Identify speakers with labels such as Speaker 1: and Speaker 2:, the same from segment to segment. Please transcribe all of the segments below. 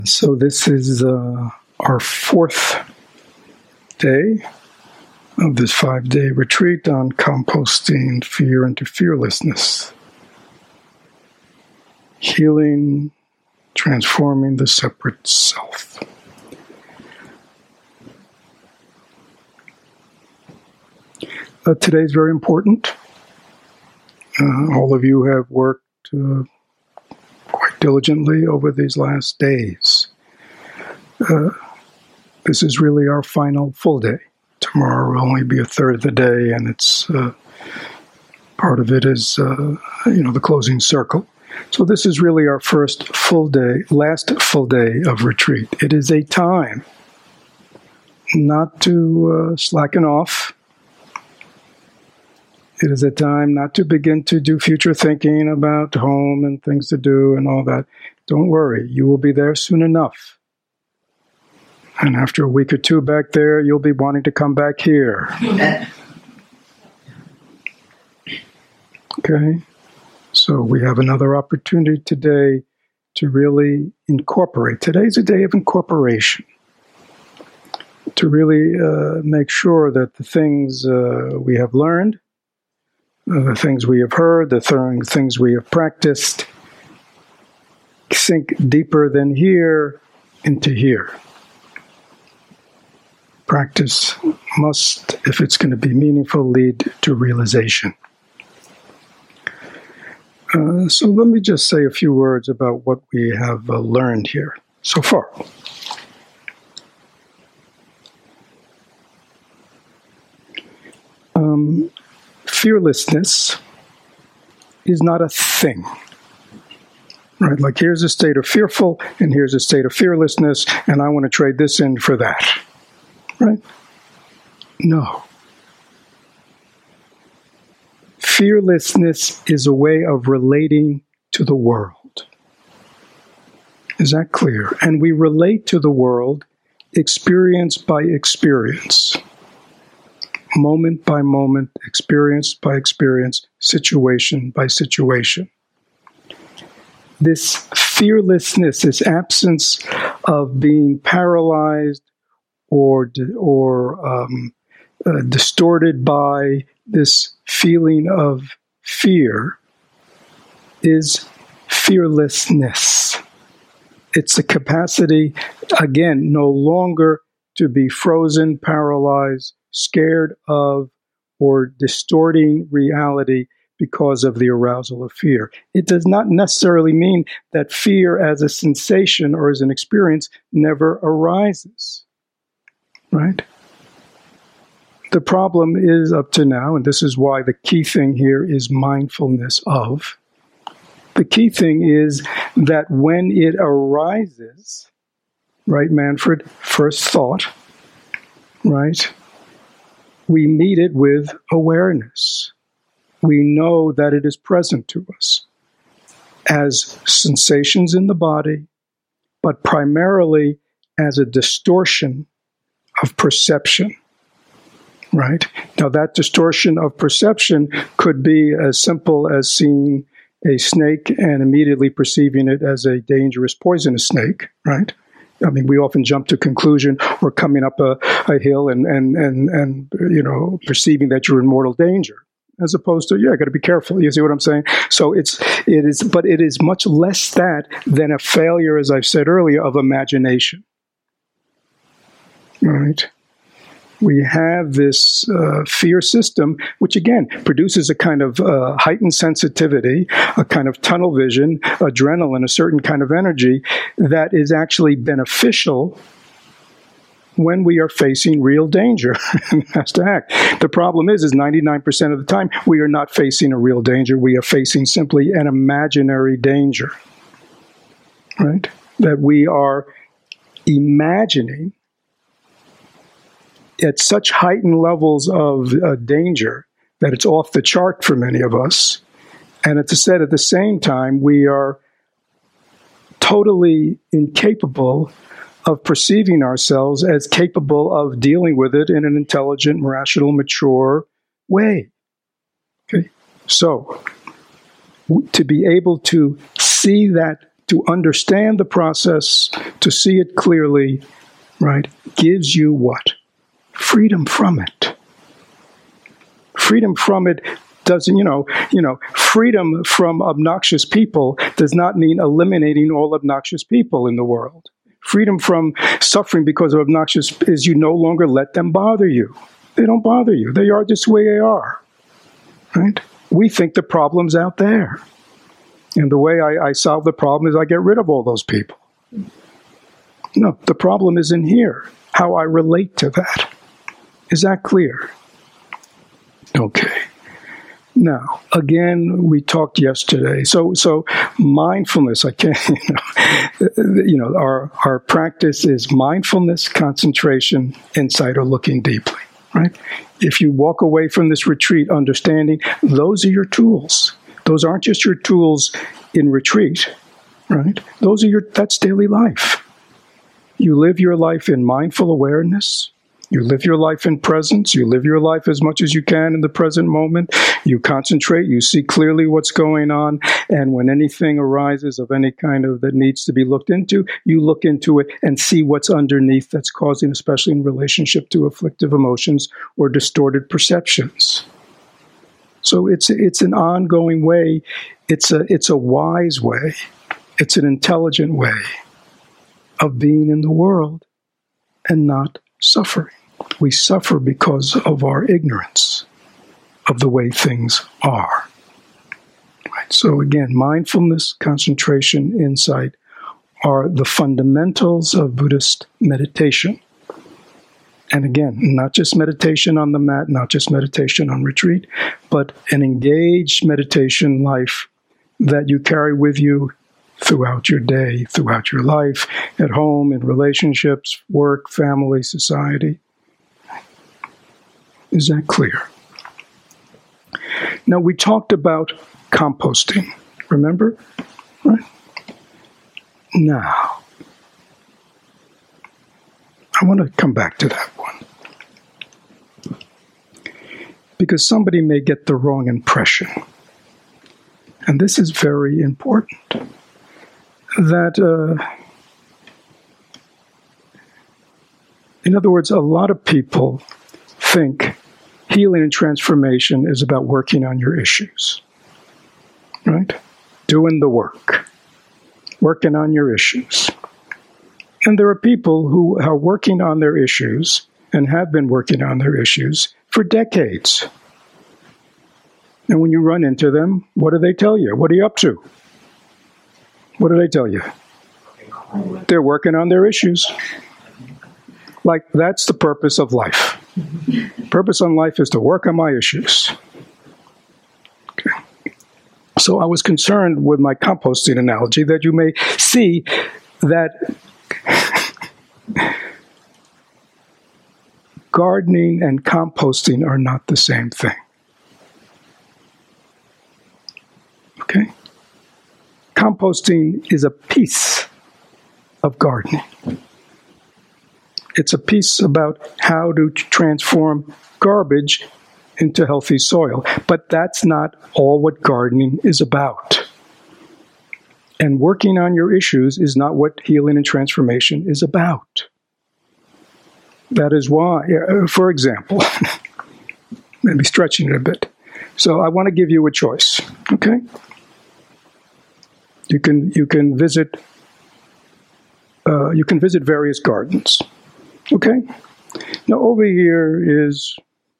Speaker 1: So this is our fourth day of this 5-day retreat on composting fear into fearlessness. Healing, transforming the separate self. Today's very important. All of you have worked quite diligently over these last days. This is really our final full day. Tomorrow will only be a third of the day, and it's part of it is the closing circle. So this is really our first full day, last full day of retreat. It is a time not to slacken off. It is a time not to begin to do future thinking about home and things to do and all that. Don't worry, you will be there soon enough. And after a week or two back there, you'll be wanting to come back here. Okay? So we have another opportunity today to really incorporate. Today's a day of incorporation. To really make sure that the things we have learned, the things we have heard, the things we have practiced, sink deeper than here into here. Practice must, if it's going to be meaningful, lead to realization. So let me just say a few words about what we have learned here so far. Fearlessness is not a thing. Right? Like here's a state of fearful, and here's a state of fearlessness, and I want to trade this in for that. Right? No. Fearlessness is a way of relating to the world. Is that clear? And we relate to the world experience by experience. Moment by moment, experience by experience, situation by situation. This fearlessness, this absence of being paralyzed or distorted by this feeling of fear, is fearlessness. It's the capacity, again, no longer to be frozen, paralyzed, scared of, or distorting reality because of the arousal of fear. It does not necessarily mean that fear as a sensation or as an experience never arises, right? The problem is up to now, and this is why the key thing here is mindfulness of. The key thing is that when it arises, right, Manfred, first thought, right? We meet it with awareness. We know that it is present to us as sensations in the body, but primarily as a distortion of perception, right? Now, that distortion of perception could be as simple as seeing a snake and immediately perceiving it as a dangerous, poisonous snake, right? I mean, we often jump to conclusion. We're coming up a hill and perceiving that you're in mortal danger, as opposed to, I got to be careful. You see what I'm saying? So it is much less that than a failure, as I've said earlier, of imagination. Right? We have this fear system, which again produces a kind of heightened sensitivity, a kind of tunnel vision, adrenaline, a certain kind of energy that is actually beneficial when we are facing real danger and has to act. The problem is 99% of the time we are not facing a real danger. We are facing simply an imaginary danger, right? That we are imagining at such heightened levels of danger that it's off the chart for many of us. And at the same time, we are totally incapable of perceiving ourselves as capable of dealing with it in an intelligent, rational, mature way. Okay? So, to be able to see that to understand the process, to see it clearly, right, gives you what? Freedom from it. Freedom from it doesn't, freedom from obnoxious people does not mean eliminating all obnoxious people in the world. Freedom from suffering because of obnoxious is you no longer let them bother you. They don't bother you. They are just the way they are, right? We think the problem's out there. And the way I solve the problem is I get rid of all those people. No, the problem is in here, how I relate to that. Is that clear? Okay. Now, again, we talked yesterday. So mindfulness, I can't, our practice is mindfulness, concentration, insight, or looking deeply, right? If you walk away from this retreat understanding, those are your tools. Those aren't just your tools in retreat, right? That's daily life. You live your life in mindful awareness. You live your life in presence. You live your life as much as you can in the present moment. You concentrate. You see clearly what's going on. And when anything arises of any kind of that needs to be looked into, you look into it and see what's underneath that's causing, especially in relationship to afflictive emotions or distorted perceptions. So it's an ongoing way. It's a wise way. It's an intelligent way of being in the world and not suffering. We suffer because of our ignorance of the way things are. Right? So again, mindfulness, concentration, insight are the fundamentals of Buddhist meditation. And again, not just meditation on the mat, not just meditation on retreat, but an engaged meditation life that you carry with you throughout your day, throughout your life, at home, in relationships, work, family, society. Is that clear? Now, we talked about composting, remember? Right? Now, I want to come back to that one. Because somebody may get the wrong impression. And this is very important. That, in other words, a lot of people think healing and transformation is about working on your issues, right? Doing the work, working on your issues. And there are people who are working on their issues and have been working on their issues for decades. And when you run into them, what do they tell you? What are you up to? What do they tell you? They're working on their issues. Like, that's the purpose of life. Purpose on life is to work on my issues. Okay. So I was concerned with my composting analogy that you may see that gardening and composting are not the same thing. Okay? Composting is a piece of gardening. It's a piece about how to transform garbage into healthy soil. But that's not all what gardening is about. And working on your issues is not what healing and transformation is about. That is why, for example, maybe stretching it a bit. So I want to give you a choice, okay? You can visit various gardens, okay? Now over here is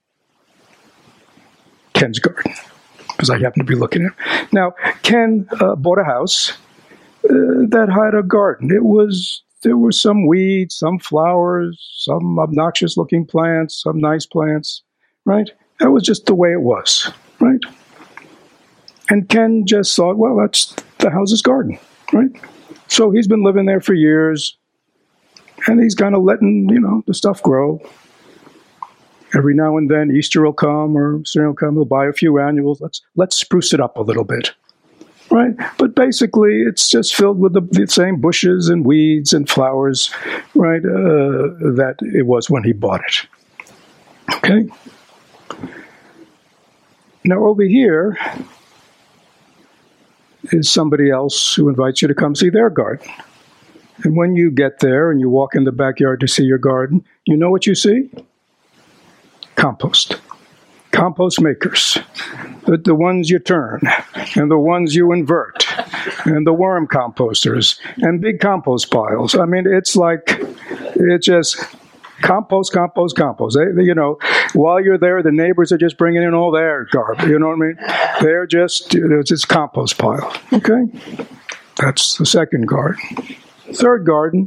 Speaker 1: Ken's garden, because I happen to be looking at it. Now Ken bought a house that had a garden. There were some weeds, some flowers, some obnoxious-looking plants, some nice plants, right? That was just the way it was, right? And Ken just thought, well, that's the house's garden, right? So he's been living there for years, and he's kind of letting, the stuff grow. Every now and then, Easter will come, or spring will come, he'll buy a few annuals. Let's spruce it up a little bit, right? But basically, it's just filled with the same bushes and weeds and flowers, right, that it was when he bought it. Okay? Now over here, is somebody else who invites you to come see their garden. And when you get there and you walk in the backyard to see your garden, you know what you see? Compost. Compost makers. The ones you turn, and the ones you invert, and the worm composters, and big compost piles. I mean, it's just compost. While you're there, the neighbors are just bringing in all their garbage. You know what I mean? They're just, it's just compost pile. Okay? That's the second garden. Third garden.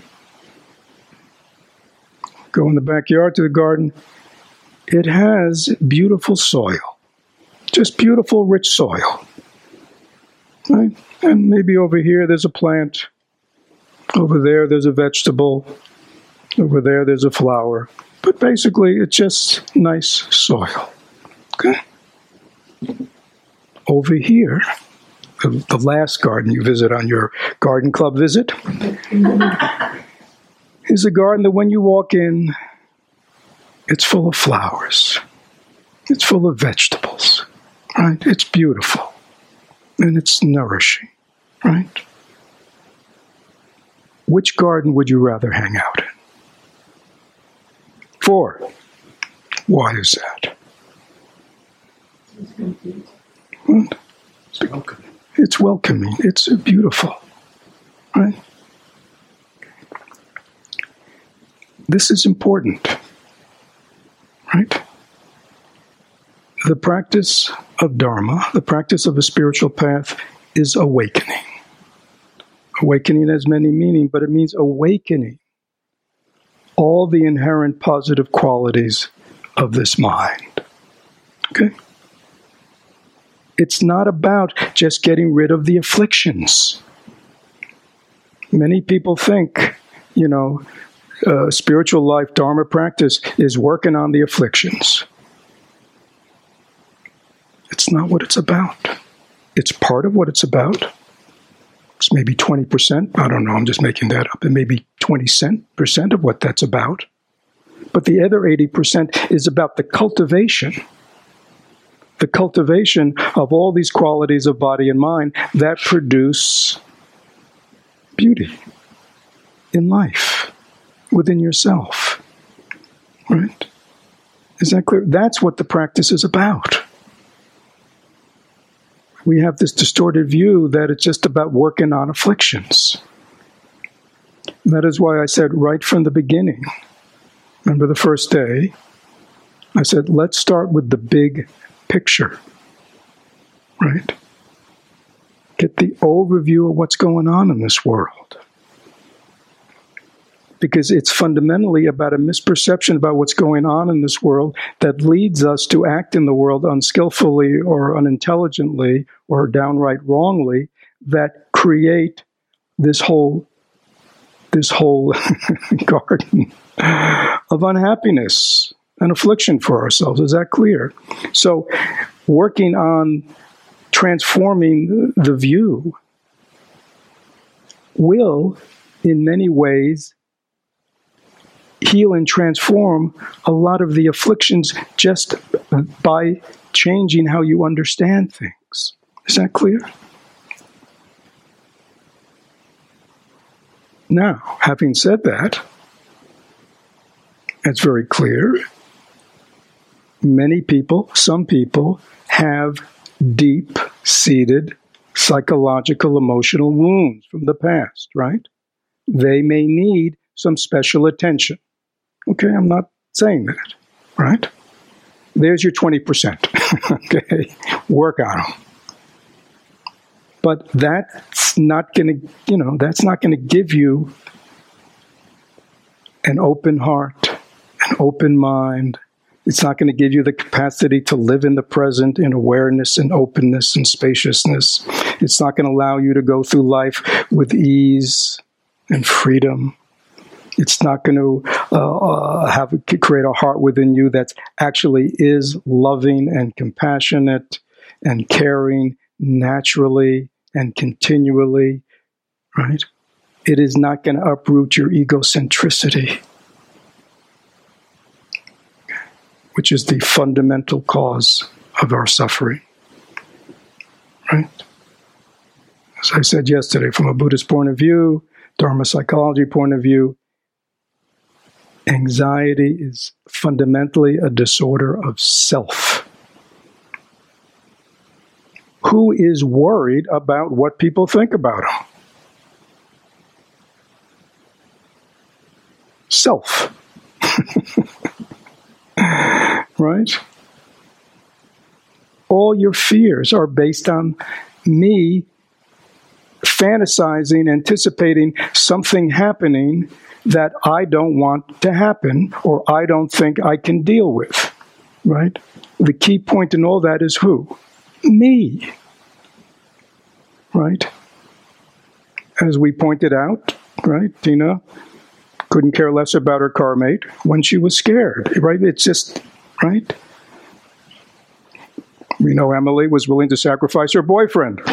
Speaker 1: Go in the backyard to the garden. It has beautiful soil. Just beautiful, rich soil. Right? And maybe over here there's a plant. Over there there's a vegetable. Over there there's a flower. But basically it's just nice soil. Okay? Over here, the last garden you visit on your garden club visit is a garden that when you walk in, it's full of flowers. It's full of vegetables. Right? It's beautiful. And it's nourishing. Right? Which garden would you rather hang out in? 4. Why is that? It's welcoming. It's beautiful. Right? This is important. Right? The practice of Dharma, the practice of a spiritual path, is awakening. Awakening has many meanings, but it means awakening all the inherent positive qualities of this mind. Okay? It's not about just getting rid of the afflictions. Many people think, spiritual life, Dharma practice is working on the afflictions. It's not what it's about. It's part of what it's about. It's maybe 20%. I don't know, I'm just making that up. It may be 20% of what that's about. But the other 80% is about the cultivation of all these qualities of body and mind that produce beauty in life, within yourself. Right? Is that clear? That's what the practice is about. We have this distorted view that it's just about working on afflictions. That is why I said right from the beginning, remember the first day, I said, let's start with the big picture. Right? Get the overview of what's going on in this world. Because it's fundamentally about a misperception about what's going on in this world that leads us to act in the world unskillfully or unintelligently or downright wrongly that create this whole garden of unhappiness and affliction for ourselves. Is that clear? So working on transforming the view will, in many ways, heal and transform a lot of the afflictions just by changing how you understand things. Is that clear? Now, having said that, it's very clear. Some people have deep-seated psychological, emotional wounds from the past, right? They may need some special attention. Okay, I'm not saying that, right? There's your 20%. Okay, work on them. But that's not going to give you an open heart, an open mind. It's not going to give you the capacity to live in the present in awareness and openness and spaciousness. It's not going to allow you to go through life with ease and freedom. It's not going to create a heart within you that actually is loving and compassionate and caring naturally and continually, right? It is not going to uproot your egocentricity, which is the fundamental cause of our suffering, right? As I said yesterday, from a Buddhist point of view, Dharma psychology point of view, anxiety is fundamentally a disorder of self. Who is worried about what people think about him? Self. Right? All your fears are based on me fantasizing, anticipating something happening that I don't want to happen or I don't think I can deal with. Right? The key point in all that is who? Me. Right? As we pointed out, right, Tina couldn't care less about her car mate when she was scared, right? It's just, right? We know Emily was willing to sacrifice her boyfriend,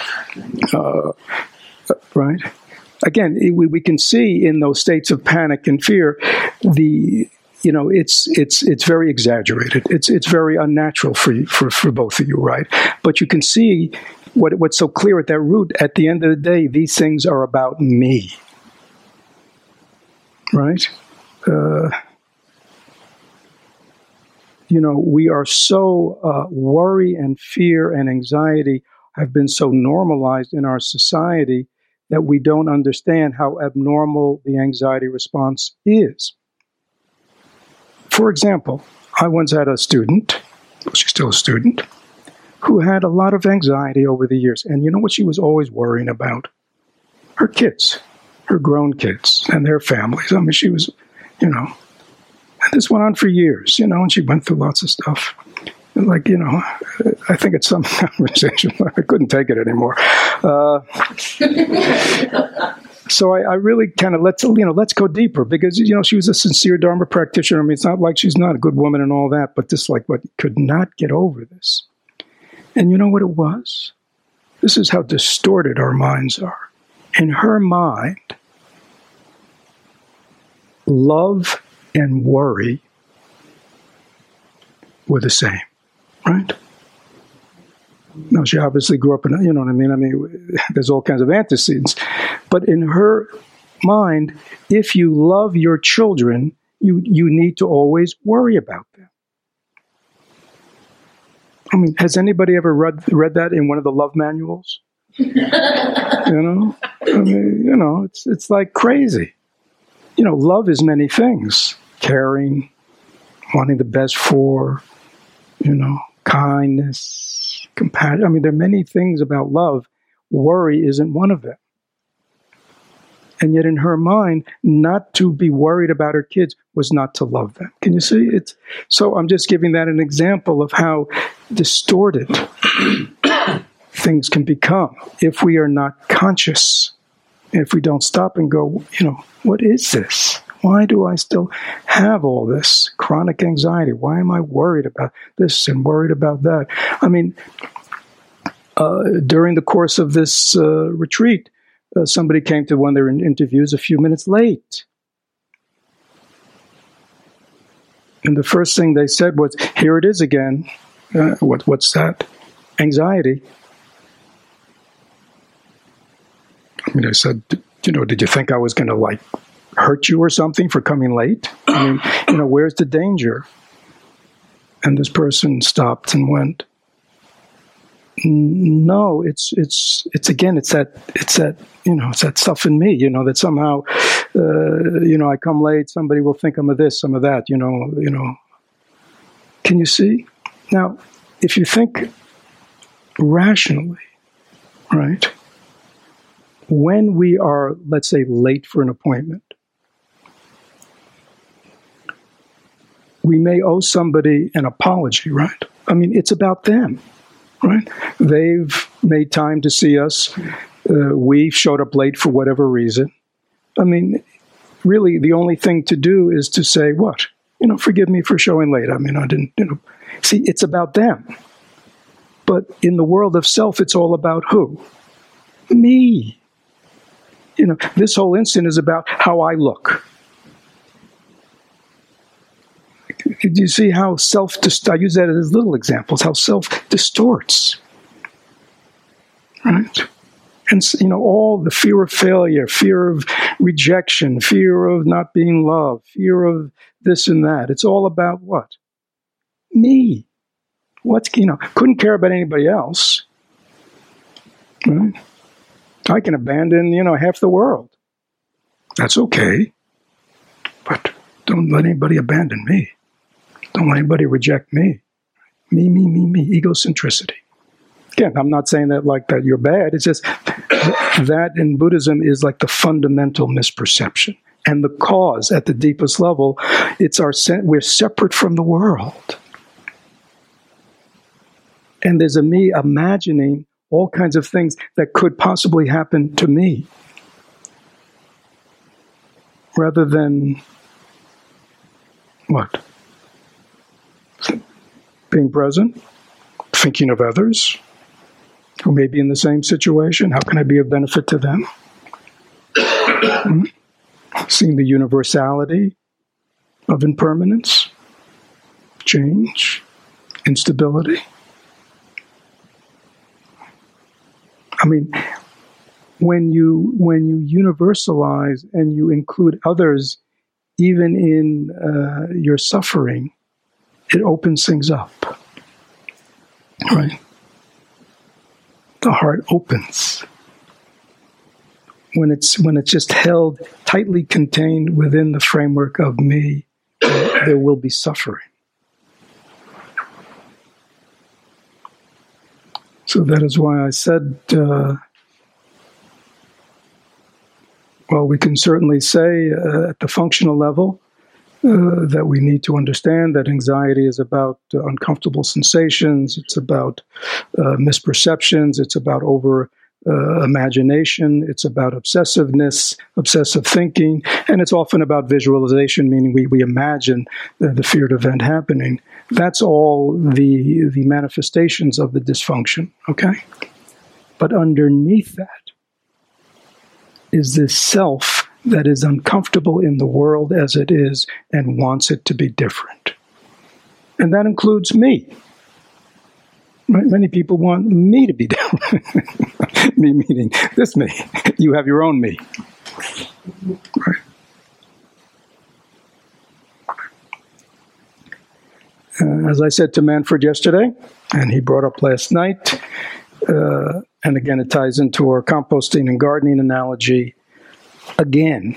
Speaker 1: right? Again, we can see in those states of panic and fear, it's very exaggerated. It's very unnatural for both of you, right? But you can see what's so clear at that root. At the end of the day, these things are about me. Right? We are so, worry and fear and anxiety have been so normalized in our society that we don't understand how abnormal the anxiety response is. For example, I once had a student, she's still a student, who had a lot of anxiety over the years. And you know what she was always worrying about? Her kids. Her grown kids and their families. I mean, she was, and this went on for years, and she went through lots of stuff. And I think at some conversation, I couldn't take it anymore. So I really kind of let's go deeper because, she was a sincere Dharma practitioner. I mean, it's not like she's not a good woman and all that, but just could not get over this. And you know what it was? This is how distorted our minds are. In her mind, love and worry were the same, right? Now, she obviously grew up in, you know what I mean? I mean, there's all kinds of antecedents. But in her mind, if you love your children, you need to always worry about them. I mean, has anybody ever read that in one of the love manuals? It's like crazy. Love is many things. Caring, wanting the best for, kindness, compassion. I mean, there are many things about love. Worry isn't one of them. And yet in her mind, not to be worried about her kids was not to love them. Can you see? So I'm just giving that an example of how distorted things can become if we are not conscious, if we don't stop and go, what is this? Why do I still have all this chronic anxiety? Why am I worried about this and worried about that? I mean, during the course of this retreat, somebody came to one of their interviews a few minutes late. And the first thing they said was, here it is again. What's that? Anxiety. I mean, I said, did you think I was going to hurt you or something for coming late? I mean, where's the danger? And this person stopped and went, no, it's that stuff in me, that somehow, I come late, somebody will think I'm of this, some of that, Can you see? Now, if you think rationally, right, when we are, let's say, late for an appointment, we may owe somebody an apology, right? I mean, it's about them, right? They've made time to see us. We showed up late for whatever reason. I mean, really, the only thing to do is to say, what? Forgive me for showing late. I mean, I didn't, See, it's about them. But in the world of self, it's all about who? Me. This whole incident is about how I look. Do you see how I use that as little examples, how self distorts, right? And, all the fear of failure, fear of rejection, fear of not being loved, fear of this and that. It's all about what? Me. Couldn't care about anybody else. Right? I can abandon, half the world. That's okay. But don't let anybody abandon me. Don't let anybody reject me. Me, egocentricity. Again, I'm not saying that like that you're bad. It's just that in Buddhism is like the fundamental misperception. And the cause at the deepest level, we're separate from the world. And there's a me imagining all kinds of things that could possibly happen to me. Rather than what? Being present, thinking of others who may be in the same situation. How can I be of benefit to them? Seeing the universality of impermanence, change, instability. I mean, when you universalize and you include others, even in your suffering, it opens things up, right? The heart opens. When it's just held tightly contained within the framework of me, there will be suffering. So that is why I said, we can certainly say at the functional level that we need to understand that anxiety is about uncomfortable sensations, it's about misperceptions, it's about imagination, it's about obsessiveness, obsessive thinking, and it's often about visualization, meaning we imagine the feared event happening. That's all the manifestations of the dysfunction, okay? But underneath that is this self that is uncomfortable in the world as it is and wants it to be different. And that includes me. Right? Many people want me to be different. Me meaning this me. You have your own me. Right? As I said to Manfred yesterday, and he brought up last night, and again it ties into our composting and gardening analogy, again,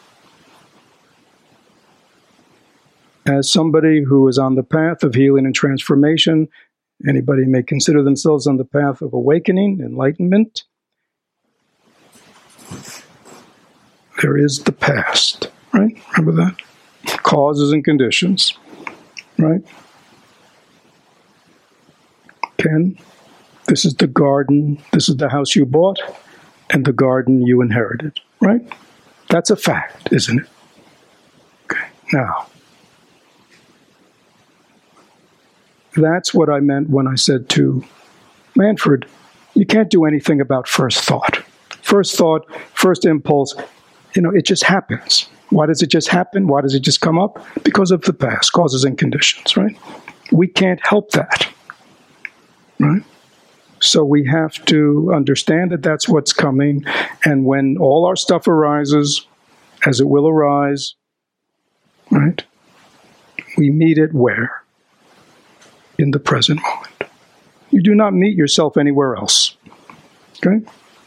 Speaker 1: as somebody who is on the path of healing and transformation, anybody may consider themselves on the path of awakening, enlightenment. There is the past, right? Remember that? Causes and conditions, right? Ken, this is the garden, this is the house you bought, and the garden you inherited, right? That's a fact, isn't it? Okay, now, that's what I meant when I said to Manfred, you can't do anything about first thought. First thought, first impulse, it just happens. Why does it just happen? Why does it just come up? Because of the past, causes and conditions, right? We can't help that, right? So we have to understand that that's what's coming. And when all our stuff arises, as it will arise, right, we meet it where? In the present moment. You do not meet yourself anywhere else. Okay?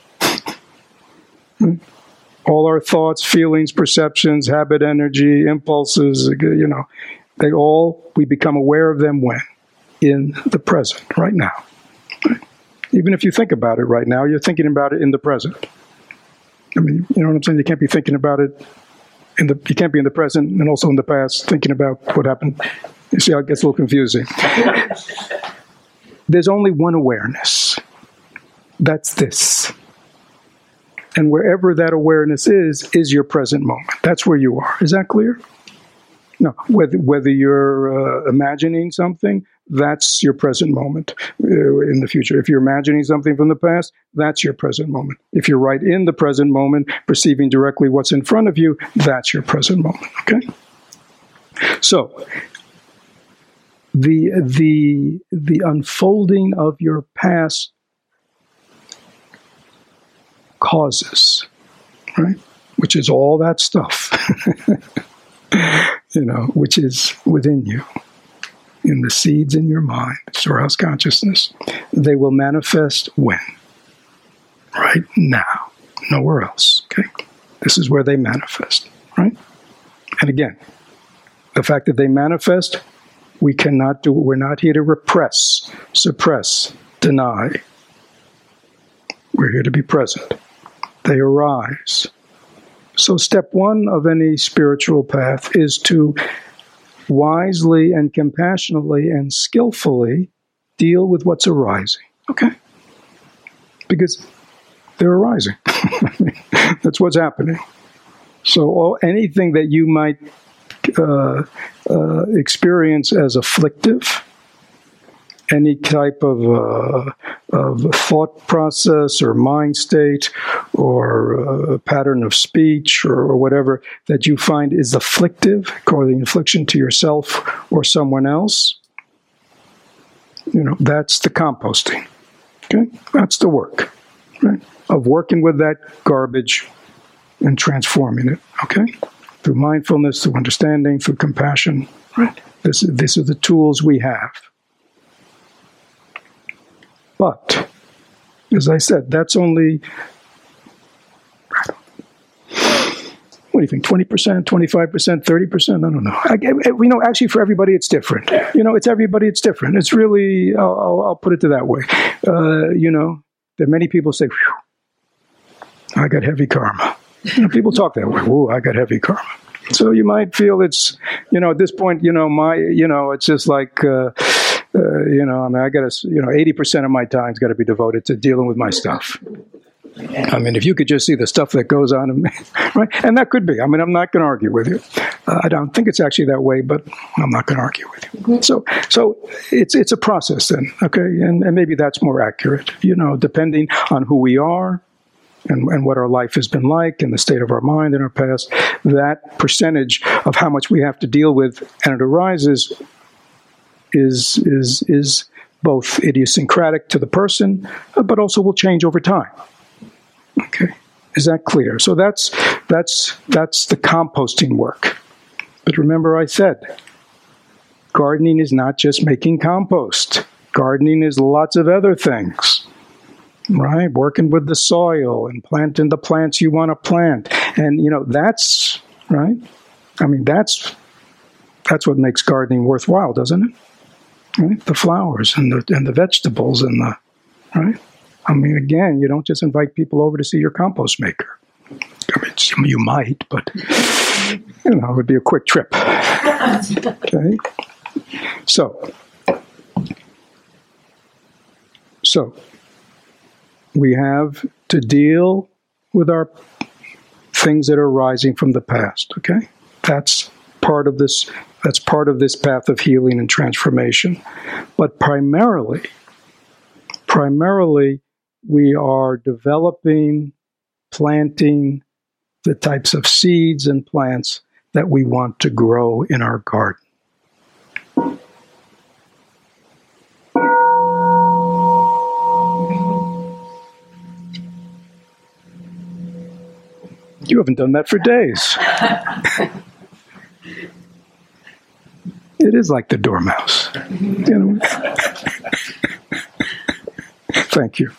Speaker 1: All our thoughts, feelings, perceptions, habit, energy, impulses, we become aware of them when? In the present, right now. Right? Even if you think about it right now, you're thinking about it in the present. I mean, you know what I'm saying? You can't be thinking about it you can't be in the present and also in the past thinking about what happened. You see how it gets a little confusing. There's only one awareness. That's this. And wherever that awareness is your present moment. That's where you are. Is that clear? No. Whether you're imagining something, that's your present moment in the future. If you're imagining something from the past, that's your present moment. If you're right in the present moment, perceiving directly what's in front of you, that's your present moment. Okay? So, the unfolding of your past causes, right? Which is all that stuff, which is within you, in the seeds in your mind, storehouse consciousness. They will manifest when? Right now. Nowhere else, okay? This is where they manifest, right? And again, the fact that they manifest, we cannot do it. We're not here to repress, suppress, deny. We're here to be present. They arise. So step one of any spiritual path is to wisely and compassionately and skillfully deal with what's arising, okay? Because they're arising. That's what's happening. So anything that you might experience as afflictive, any type of thought process or mind state or pattern of speech or whatever that you find is afflictive, causing affliction to yourself or someone else, that's the composting. Okay? That's the work, right? Of working with that garbage and transforming it, okay? Through mindfulness, through understanding, through compassion, right? These are the tools we have. But, as I said, that's only, what do you think, 20%, 25%, 30%? I don't know. Actually, for everybody, it's different. It's everybody, it's different. It's really, I'll put it that way. That many people say, whew, I got heavy karma. People talk that way. Whoa, I got heavy karma. So you might feel it's, at this point, it's just like, I got to, 80% of my time's got to be devoted to dealing with my stuff. If you could just see the stuff that goes on in me, right? And that could be. I'm not going to argue with you. I don't think it's actually that way, but I'm not going to argue with you. So it's a process then, okay? And maybe that's more accurate, depending on who we are, and what our life has been like and the state of our mind in our past, that percentage of how much we have to deal with and it arises is both idiosyncratic to the person, but also will change over time. Okay, is that clear? So that's the composting work. But remember, I said, gardening is not just making compost. Gardening is lots of other things. Right, working with the soil and planting the plants you want to plant, and that's right. That's what makes gardening worthwhile, doesn't it? Right? The flowers and the vegetables and the right. Again, you don't just invite people over to see your compost maker. You might, but it would be a quick trip. Okay, so. We have to deal with our things that are arising from the past, okay? That's part of this path of healing and transformation. But primarily, we are developing, planting the types of seeds and plants that we want to grow in our garden. You haven't done that for days. It is like the dormouse. Thank you.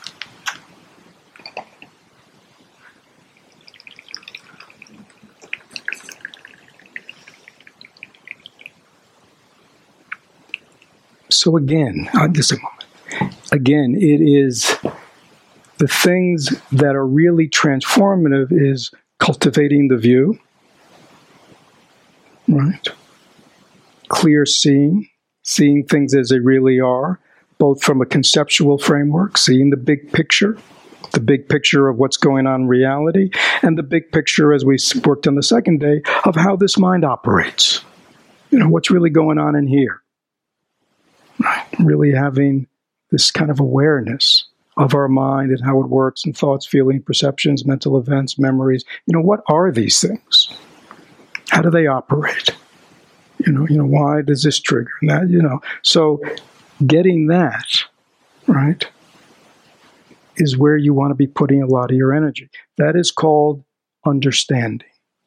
Speaker 1: So again, just a moment. Again, it is the things that are really transformative is cultivating the view, right? Clear seeing things as they really are, both from a conceptual framework, seeing the big picture of what's going on in reality, and the big picture, as we worked on the second day, of how this mind operates. What's really going on in here. Right? Really having this kind of awareness of our mind and how it works, and thoughts, feelings, perceptions, mental events, memories. What are these things? How do they operate? Why does this trigger? And that, So getting that, right, is where you want to be putting a lot of your energy. That is called understanding.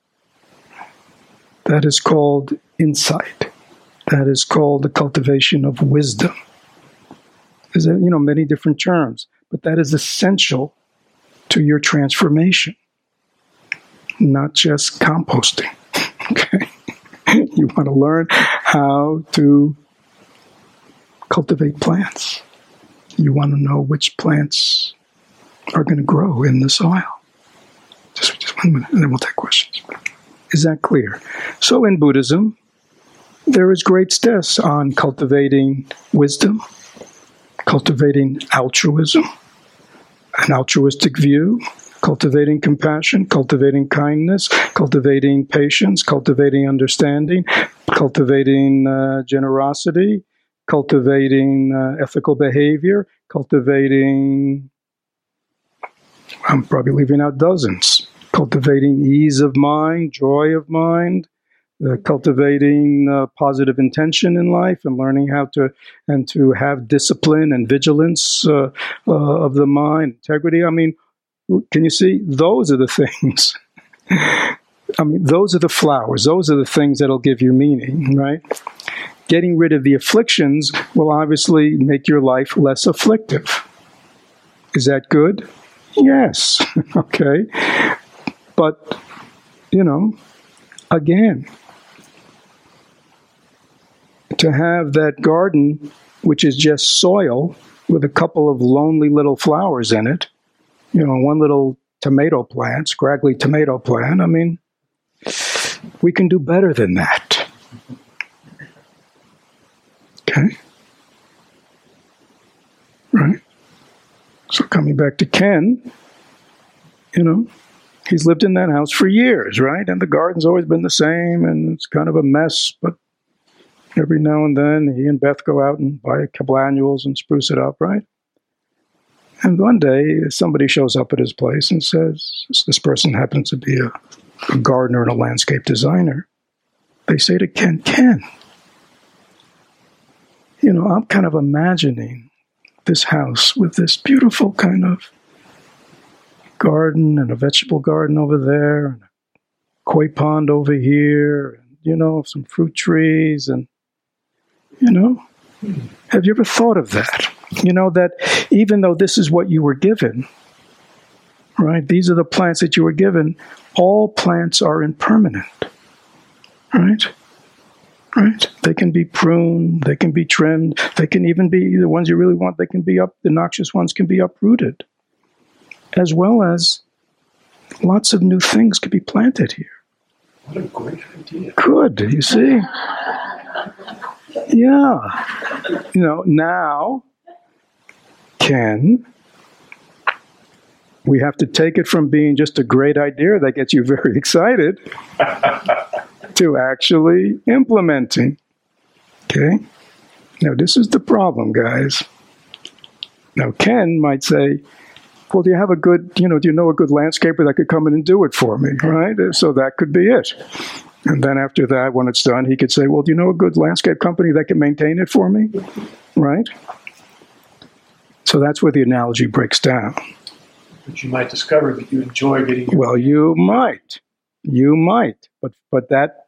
Speaker 1: That is called insight. That is called the cultivation of wisdom. There's many different terms, but that is essential to your transformation, not just composting. Okay? You want to learn how to cultivate plants. You want to know which plants are going to grow in the soil. Just 1 minute, and then we'll take questions. Is that clear? So in Buddhism, there is great stress on cultivating wisdom, cultivating altruism, an altruistic view, cultivating compassion, cultivating kindness, cultivating patience, cultivating understanding, cultivating generosity, cultivating ethical behavior, cultivating, I'm probably leaving out dozens, cultivating ease of mind, joy of mind, cultivating positive intention in life and learning how to have discipline and vigilance of the mind, integrity. I mean, can you see? Those are the things. I mean, those are the flowers. Those are the things that'll give you meaning, right? Getting rid of the afflictions will obviously make your life less afflictive. Is that good? Yes. Okay. But, again, to have that garden, which is just soil with a couple of lonely little flowers in it, one little tomato plant, scraggly tomato plant, I mean, we can do better than that. Okay? Right? So coming back to Ken, he's lived in that house for years, right? And the garden's always been the same, and it's kind of a mess, but every now and then he and Beth go out and buy a couple annuals and spruce it up, right? And one day somebody shows up at his place and says, this person happens to be a gardener and a landscape designer. They say to Ken, I'm kind of imagining this house with this beautiful kind of garden and a vegetable garden over there and a koi pond over here, and, some fruit trees and, have you ever thought of that? That even though this is what you were given, right? These are the plants that you were given. All plants are impermanent, right? Right? They can be pruned, they can be trimmed, they can even be, the ones you really want, they can be the noxious ones can be uprooted. As well as lots of new things can be planted here.
Speaker 2: What a great idea.
Speaker 1: Good, you see? Yeah. Now, Ken, we have to take it from being just a great idea that gets you very excited to actually implementing. Okay? Now, this is the problem, guys. Now, Ken might say, well, do you have a good, do you know a good landscaper that could come in and do it for me, right? So that could be it. And then after that, when it's done, he could say, well, do you know a good landscape company that can maintain it for me, right? So that's where the analogy breaks down.
Speaker 2: But you might discover that you enjoy getting.
Speaker 1: Well, you might, but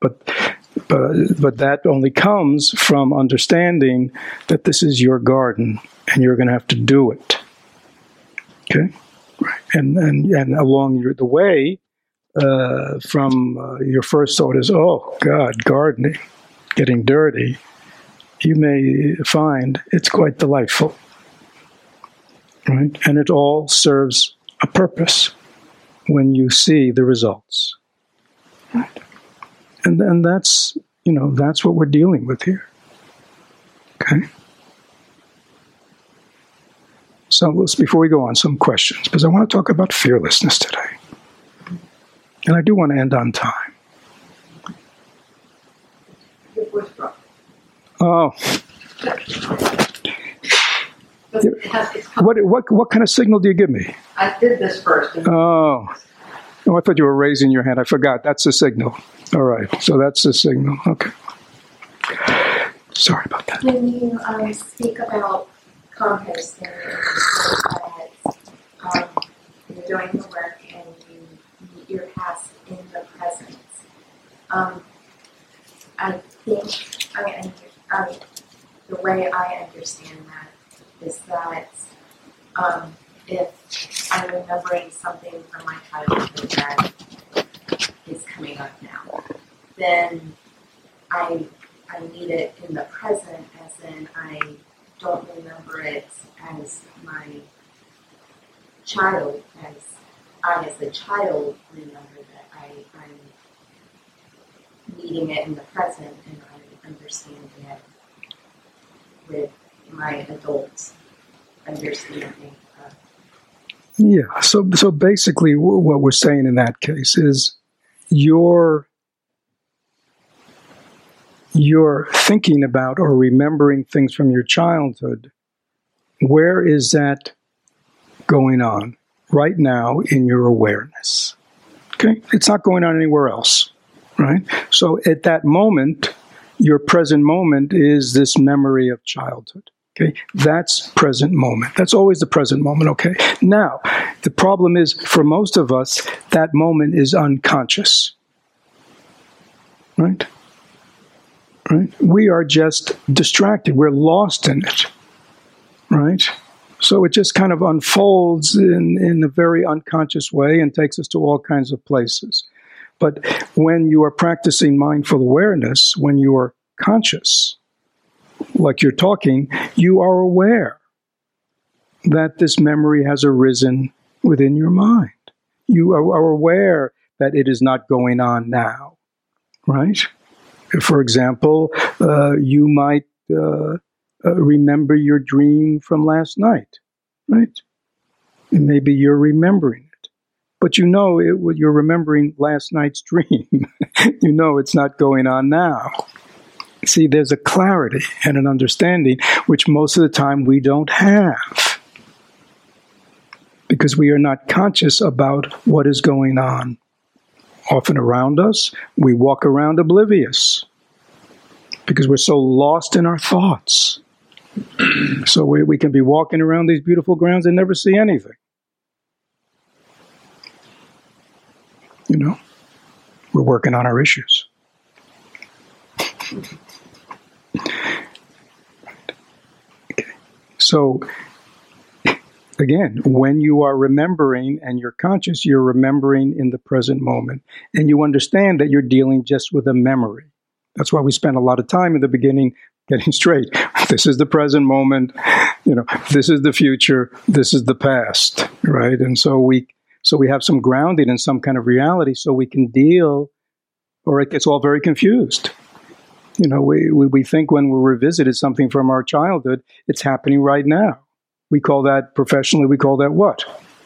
Speaker 1: that only comes from understanding that this is your garden and you're going to have to do it. Okay, right. And along the way, from your first thought is, oh God, gardening, getting dirty. You may find it's quite delightful, right? And it all serves a purpose when you see the results. Right? And that's, that's what we're dealing with here. Okay? So before we go on, some questions, because I want to talk about fearlessness today. And I do want to end on time. Oh. What kind of signal do you give me?
Speaker 3: I did this first.
Speaker 1: Oh, I thought you were raising your hand. I forgot. That's the signal. All right. So that's the signal. Okay. Sorry about that.
Speaker 4: When you speak about composting,
Speaker 3: doing the work and you meet your past in the present. I think the way I understand that is that if I'm remembering something from my childhood that is coming up now, then I need it in the present, as in I don't remember it as my child, as I as a child remember that I'm needing it in the present and I'm understanding it with my adult understanding of.
Speaker 1: Yeah, so basically what we're saying in that case is you're thinking about or remembering things from your childhood. Where is that going on right now in your awareness? Okay, it's not going on anywhere else, right? So at that moment, your present moment is this memory of childhood. Okay, that's present moment. That's always the present moment. Okay, now the problem is for most of us, that moment is unconscious, right? Right? We are just distracted. We're lost in it, right? So it just kind of unfolds in a very unconscious way and takes us to all kinds of places. But when you are practicing mindful awareness, when you are conscious, like you're talking, you are aware that this memory has arisen within your mind. You are aware that it is not going on now, right? For example, you might remember your dream from last night, right? And maybe you're remembering it. But you know you're remembering last night's dream. You know it's not going on now. See, there's a clarity and an understanding which most of the time we don't have because we are not conscious about what is going on. Often around us, we walk around oblivious because we're so lost in our thoughts. So we can be walking around these beautiful grounds and never see anything. You know, we're working on our issues. Okay. So, again, when you are remembering and you're conscious, you're remembering in the present moment. And you understand that you're dealing just with a memory. That's why we spend a lot of time in the beginning getting straight. This is the present moment. You know, this is the future. This is the past, right? And so we have some grounding in some kind of reality so we can deal, or it gets all very confused. You know, we think when we revisited something from our childhood, it's happening right now. We call that, professionally, we call that what?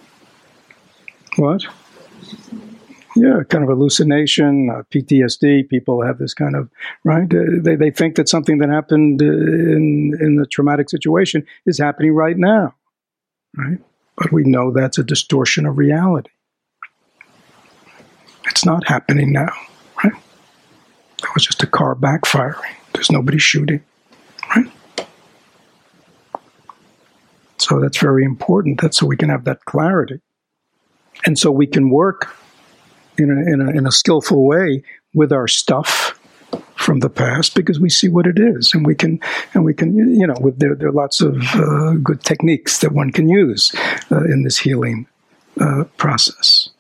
Speaker 1: What? Yeah, kind of hallucination, PTSD. People have this kind of, right? They think that something that happened in a traumatic situation is happening right now, right? But we know that's a distortion of reality. It's not happening now, right? That was just a car backfiring. There's nobody shooting, right? So that's very important. That's so we can have that clarity. And so we can work in a skillful way with our stuff from the past because we see what it is, and we can you know, there are lots of good techniques that one can use in this healing process.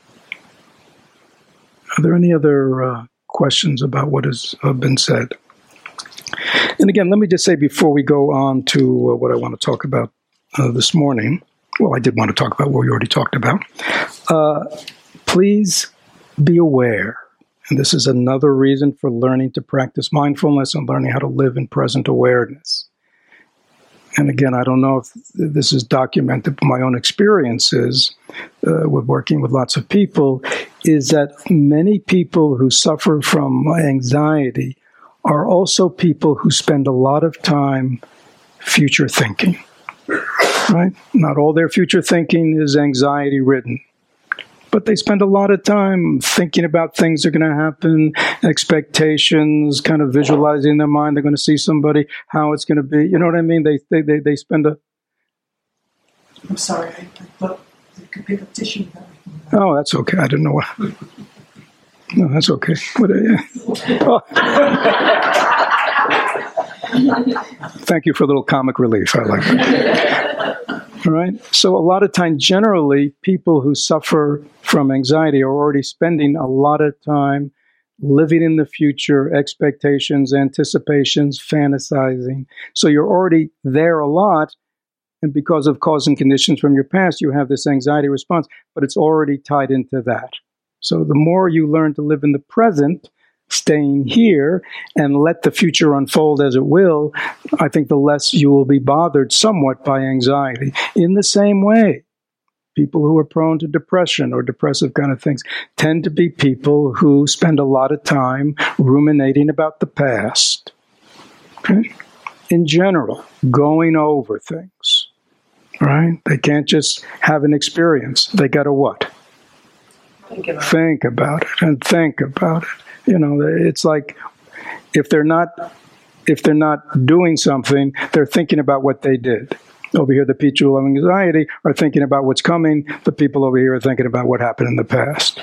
Speaker 1: Are there any other questions about what has been said? And again, let me just say before we go on to what I want to talk about this morning. Well, I did want to talk about what we already talked about. Please be aware, and this is another reason for learning to practice mindfulness and learning how to live in present awareness. And again, I don't know if this is documented, but my own experiences with working with lots of people is that many people who suffer from anxiety are also people who spend a lot of time future thinking, right? Not all their future thinking is anxiety-ridden, but they spend a lot of time thinking about things that are going to happen, expectations, kind of visualizing in their mind. They're going to see somebody, how it's going to be. You know what I mean? They spend a...
Speaker 2: I'm sorry, I thought You can pick up tissue.
Speaker 1: Oh, that's okay. I didn't know what. No, that's okay. What? Oh. Thank you for a little comic relief. I like that. All right. So a lot of times, generally, people who suffer from anxiety are already spending a lot of time living in the future, expectations, anticipations, fantasizing. So you're already there a lot. And because of cause and conditions from your past, you have this anxiety response, but it's already tied into that. So the more you learn to live in the present, staying here, and let the future unfold as it will, I think the less you will be bothered somewhat by anxiety. In the same way, people who are prone to depression or depressive kind of things tend to be people who spend a lot of time ruminating about the past. Okay? In general, going over things. Right? They can't just have an experience. They got to what? Think about it and think about it. You know, it's like if they're not doing something, they're thinking about what they did. Over here, the people of anxiety are thinking about what's coming. The people over here are thinking about what happened in the past.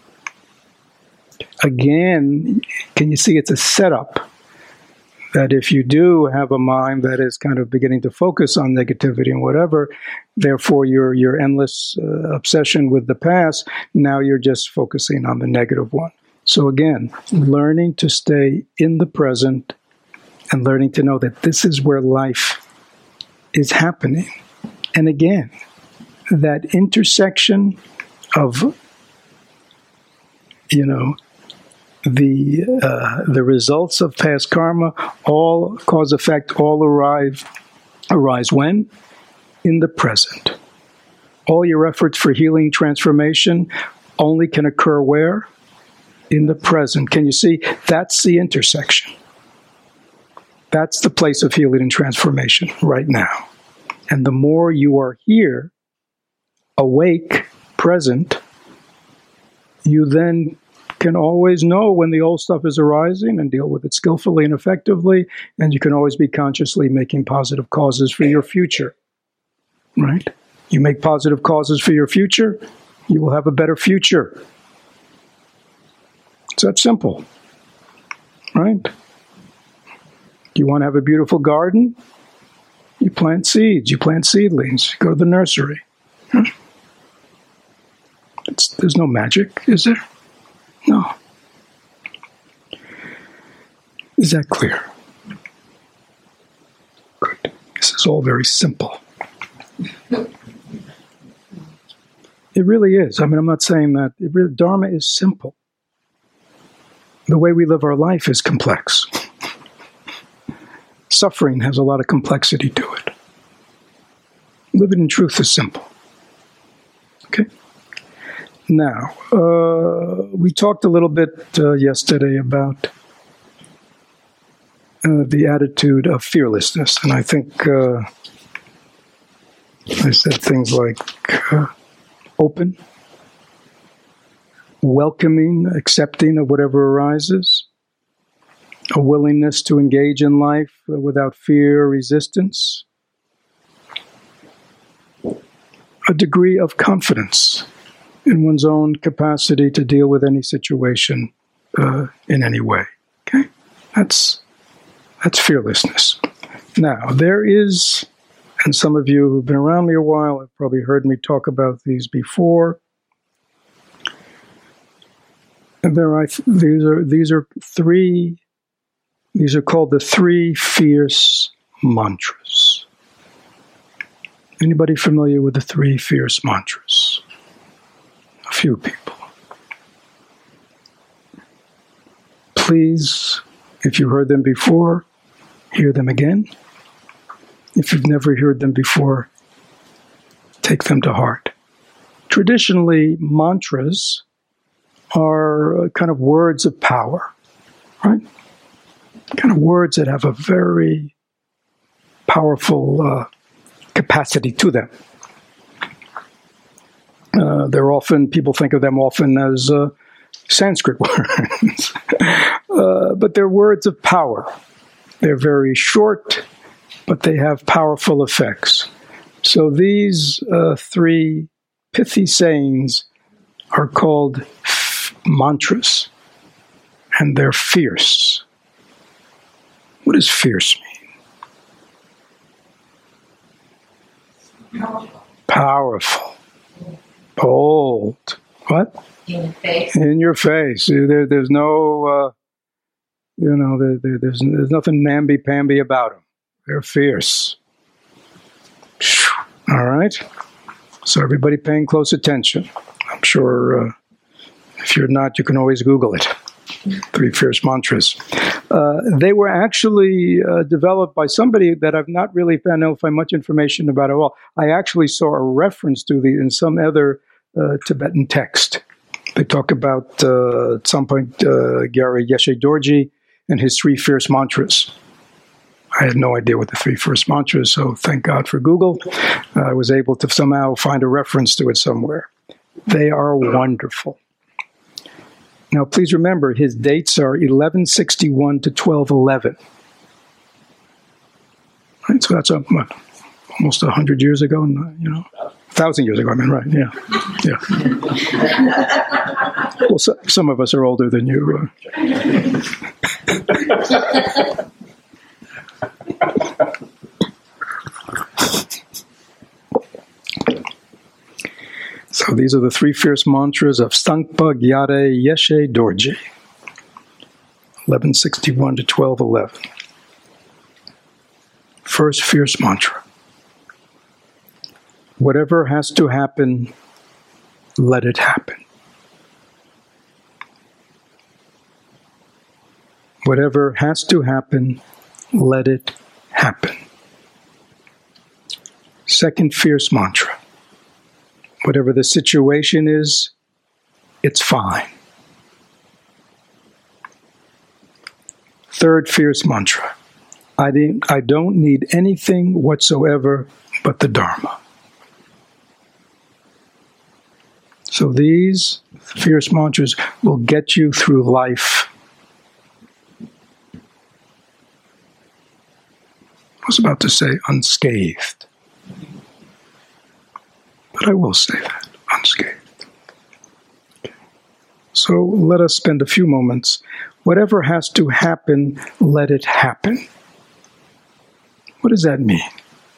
Speaker 1: Again, can you see it's a setup? That if you do have a mind that is kind of beginning to focus on negativity and whatever, therefore your endless obsession with the past, now you're just focusing on the negative one. So again, learning to stay in the present and learning to know that this is where life is happening. And again, that intersection of, the results of past karma, all cause effect, all arise when? In the present. All your efforts for healing, transformation only can occur where? In the present. Can you see? That's the intersection. That's the place of healing and transformation right now. And the more you are here, awake, present, you then can always know when the old stuff is arising and deal with it skillfully and effectively, and you can always be consciously making positive causes for your future. Right? You make positive causes for your future, you will have a better future. It's that simple. Right? You want to have a beautiful garden? You plant seeds, you plant seedlings, you go to the nursery. There's no magic, is there? No. Is that clear? Good. This is all very simple. It really is. I mean, I'm not saying that. Dharma is simple. The way we live our life is complex. Suffering has a lot of complexity to it. Living in truth is simple. Okay? Now, we talked a little bit yesterday about the attitude of fearlessness, and I think I said things like open, welcoming, accepting of whatever arises, a willingness to engage in life without fear or resistance, a degree of confidence in one's own capacity to deal with any situation in any way. Okay? That's fearlessness. Now, there is, and some of you who've been around me a while have probably heard me talk about these before. And these are called the 3 fierce mantras. Anybody familiar with the 3 fierce mantras? A few people. Please, if you heard them before, hear them again. If you've never heard them before, take them to heart. Traditionally, mantras are kind of words of power, right? Kind of words that have a very powerful capacity to them. They're often, people think of them often as Sanskrit words. But they're words of power. They're very short, but they have powerful effects. So these 3 pithy sayings are called mantras, and they're fierce. What does fierce mean? Powerful. Bold. What?
Speaker 3: In your face.
Speaker 1: In your face. There's no, there's nothing namby-pamby about them. They're fierce. All right? So everybody paying close attention. I'm sure if you're not, you can always Google it. 3 fierce mantras. They were actually developed by somebody that I've not really found much information about at all. I actually saw a reference to these in some other Tibetan text. They talk about, at some point, Gyari Yeshe Dorji and his 3 fierce mantras. I had no idea what the 3 fierce mantras, so thank God for Google. I was able to somehow find a reference to it somewhere. They are wonderful. Now, please remember, his dates are 1161 to 1211. Right, so that's almost 100 years ago, 1,000 years ago, I mean, right, yeah. Well, some of us are older than you. So these are the 3 fierce mantras of Tsangpa Gyare Yeshe Dorji, 1161 to 1211. First fierce mantra. Whatever has to happen, let it happen. Whatever has to happen, let it happen. Second fierce mantra. Whatever the situation is, it's fine. Third fierce mantra. I don't need anything whatsoever but the Dharma. So these fierce mantras will get you through life. I was about to say unscathed. But I will say that, unscathed. So let us spend a few moments. Whatever has to happen, let it happen. What does that mean?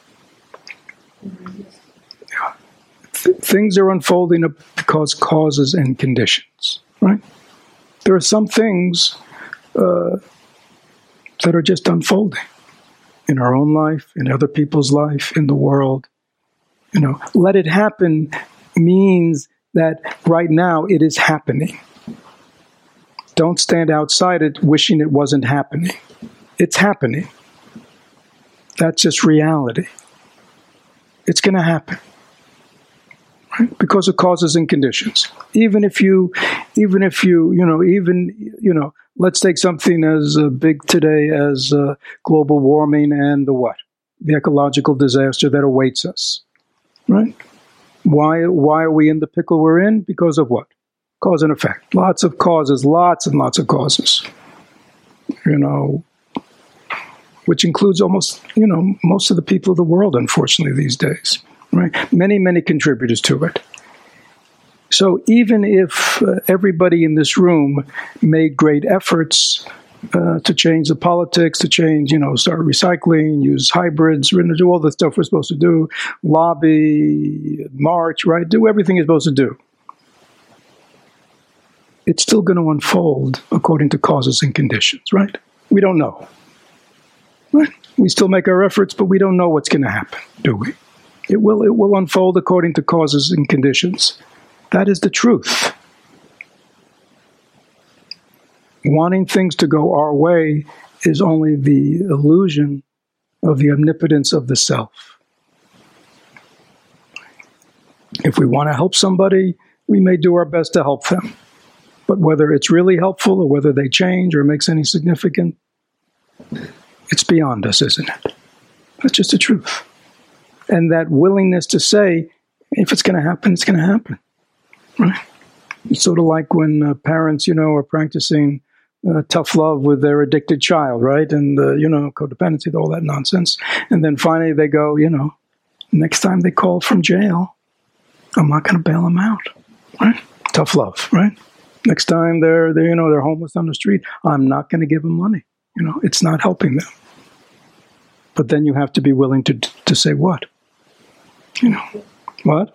Speaker 1: Yeah. Things are unfolding because causes and conditions, right? There are some things that are just unfolding in our own life, in other people's life, in the world. Let it happen means that right now it is happening. Don't stand outside it wishing it wasn't happening. It's happening. That's just reality. It's going to happen. Right? Because of causes and conditions. Even if you, let's take something as big today as global warming and the ecological disaster that awaits us. Right? Why are we in the pickle we're in? Because of what? Cause and effect. Lots of causes, lots and lots of causes. Which includes almost, most of the people of the world, unfortunately, these days. Right? Many, many contributors to it. So even if everybody in this room made great efforts to change the politics, to change, start recycling, use hybrids, do all the stuff we're supposed to do, lobby, march, right? Do everything you're supposed to do. It's still going to unfold according to causes and conditions, right? We don't know. Right? We still make our efforts, but we don't know what's going to happen, do we? It will unfold according to causes and conditions. That is the truth. Wanting things to go our way is only the illusion of the omnipotence of the self. If we want to help somebody, we may do our best to help them. But whether it's really helpful or whether they change or makes any significance, it's beyond us, isn't it? That's just the truth. And that willingness to say, if it's going to happen, it's going to happen. Right? It's sort of like when parents, are practicing tough love with their addicted child, right? And, codependency, all that nonsense. And then finally they go, next time they call from jail, I'm not going to bail them out, right? Tough love, right? Next time they're homeless on the street, I'm not going to give them money. It's not helping them. But then you have to be willing to say what? What?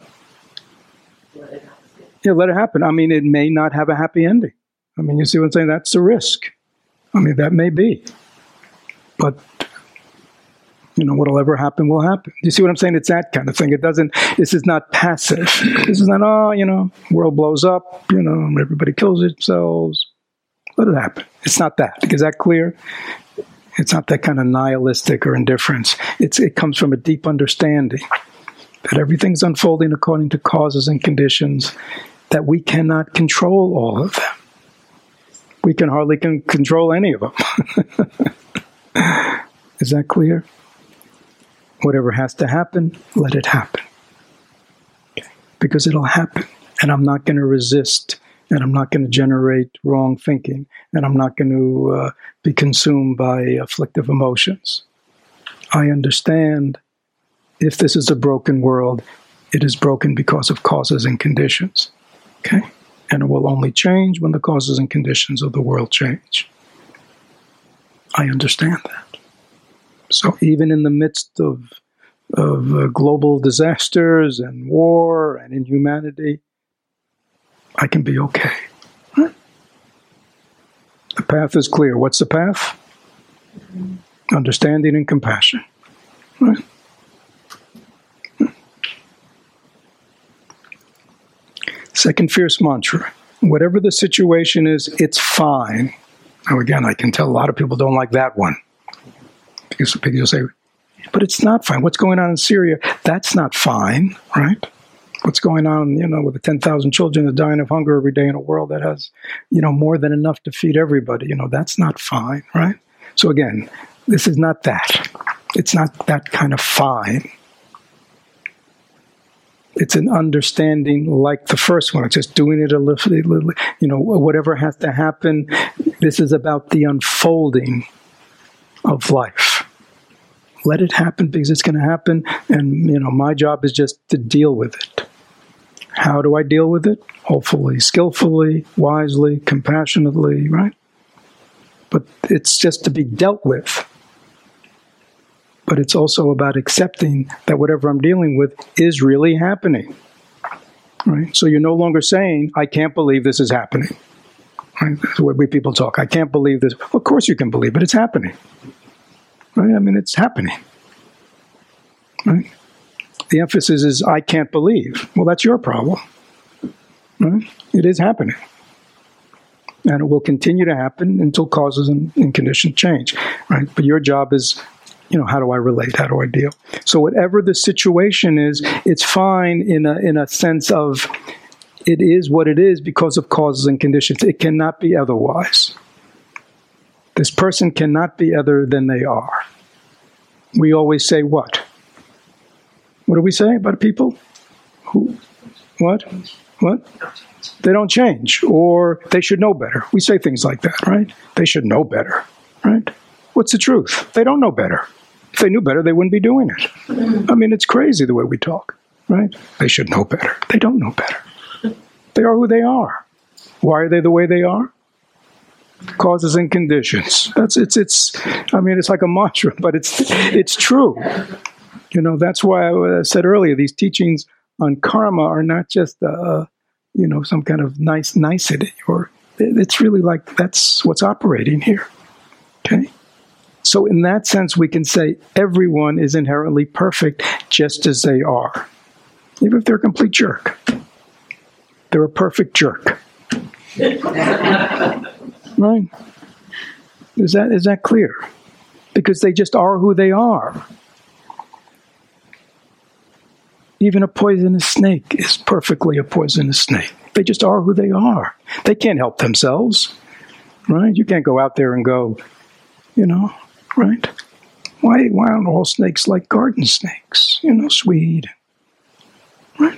Speaker 1: Yeah, let it happen. I mean, it may not have a happy ending. I mean, you see what I'm saying? That's the risk. I mean, that may be. But, what'll ever happen will happen. You see what I'm saying? It's that kind of thing. This is not passive. This is not, world blows up, everybody kills themselves. Let it happen. It's not that. Is that clear? It's not that kind of nihilistic or indifference. It comes from a deep understanding that everything's unfolding according to causes and conditions, that we cannot control all of them. We can hardly control any of them. Is that clear? Whatever has to happen, let it happen. Okay. Because it'll happen. And I'm not going to resist. And I'm not going to generate wrong thinking. And I'm not going to be consumed by afflictive emotions. I understand if this is a broken world, it is broken because of causes and conditions. Okay? And it will only change when the causes and conditions of the world change. I understand that. So even in the midst of global disasters and war and inhumanity, I can be okay. Right? The path is clear. What's the path? Understanding and compassion. Right? Second fierce mantra. Whatever the situation is, it's fine. Now again, I can tell a lot of people don't like that one. Because people say, but it's not fine. What's going on in Syria? That's not fine, right? What's going on, with the 10,000 children that are dying of hunger every day in a world that has, more than enough to feed everybody. That's not fine, right? So again, this is not that. It's not that kind of fine. It's an understanding like the first one. It's just doing it a little, whatever has to happen. This is about the unfolding of life. Let it happen because it's going to happen. And, my job is just to deal with it. How do I deal with it? Hopefully, skillfully, wisely, compassionately, right? But it's just to be dealt with. But it's also about accepting that whatever I'm dealing with is really happening. Right? So you're no longer saying, I can't believe this is happening. Right? That's the way people talk. I can't believe this. Well, of course you can believe it. It's happening. Right? I mean, it's happening. Right? The emphasis is, I can't believe. Well, that's your problem. Right? It is happening. And it will continue to happen until causes and conditions change. Right? But your job is, how do I relate? How do I deal? So whatever the situation is, it's fine in a sense of it is what it is because of causes and conditions. It cannot be otherwise. This person cannot be other than they are. We always say what? What do we say about people? Who? What? What? They don't change, or they should know better. We say things like that, right? They should know better, right? What's the truth? They don't know better. If they knew better, they wouldn't be doing it. I mean, it's crazy the way we talk, right? They should know better. They don't know better. They are who they are. Why are they the way they are? Causes and conditions. It's like a mantra, but it's true. That's why I said earlier, these teachings on karma are not just some kind of nicety, or it's really like that's what's operating here. Okay? So in that sense, we can say everyone is inherently perfect just as they are. Even if they're a complete jerk. They're a perfect jerk. Right? Is that clear? Because they just are who they are. Even a poisonous snake is perfectly a poisonous snake. They just are who they are. They can't help themselves. Right? You can't go out there and go, right? Why aren't all snakes like garden snakes? Sweet. Right?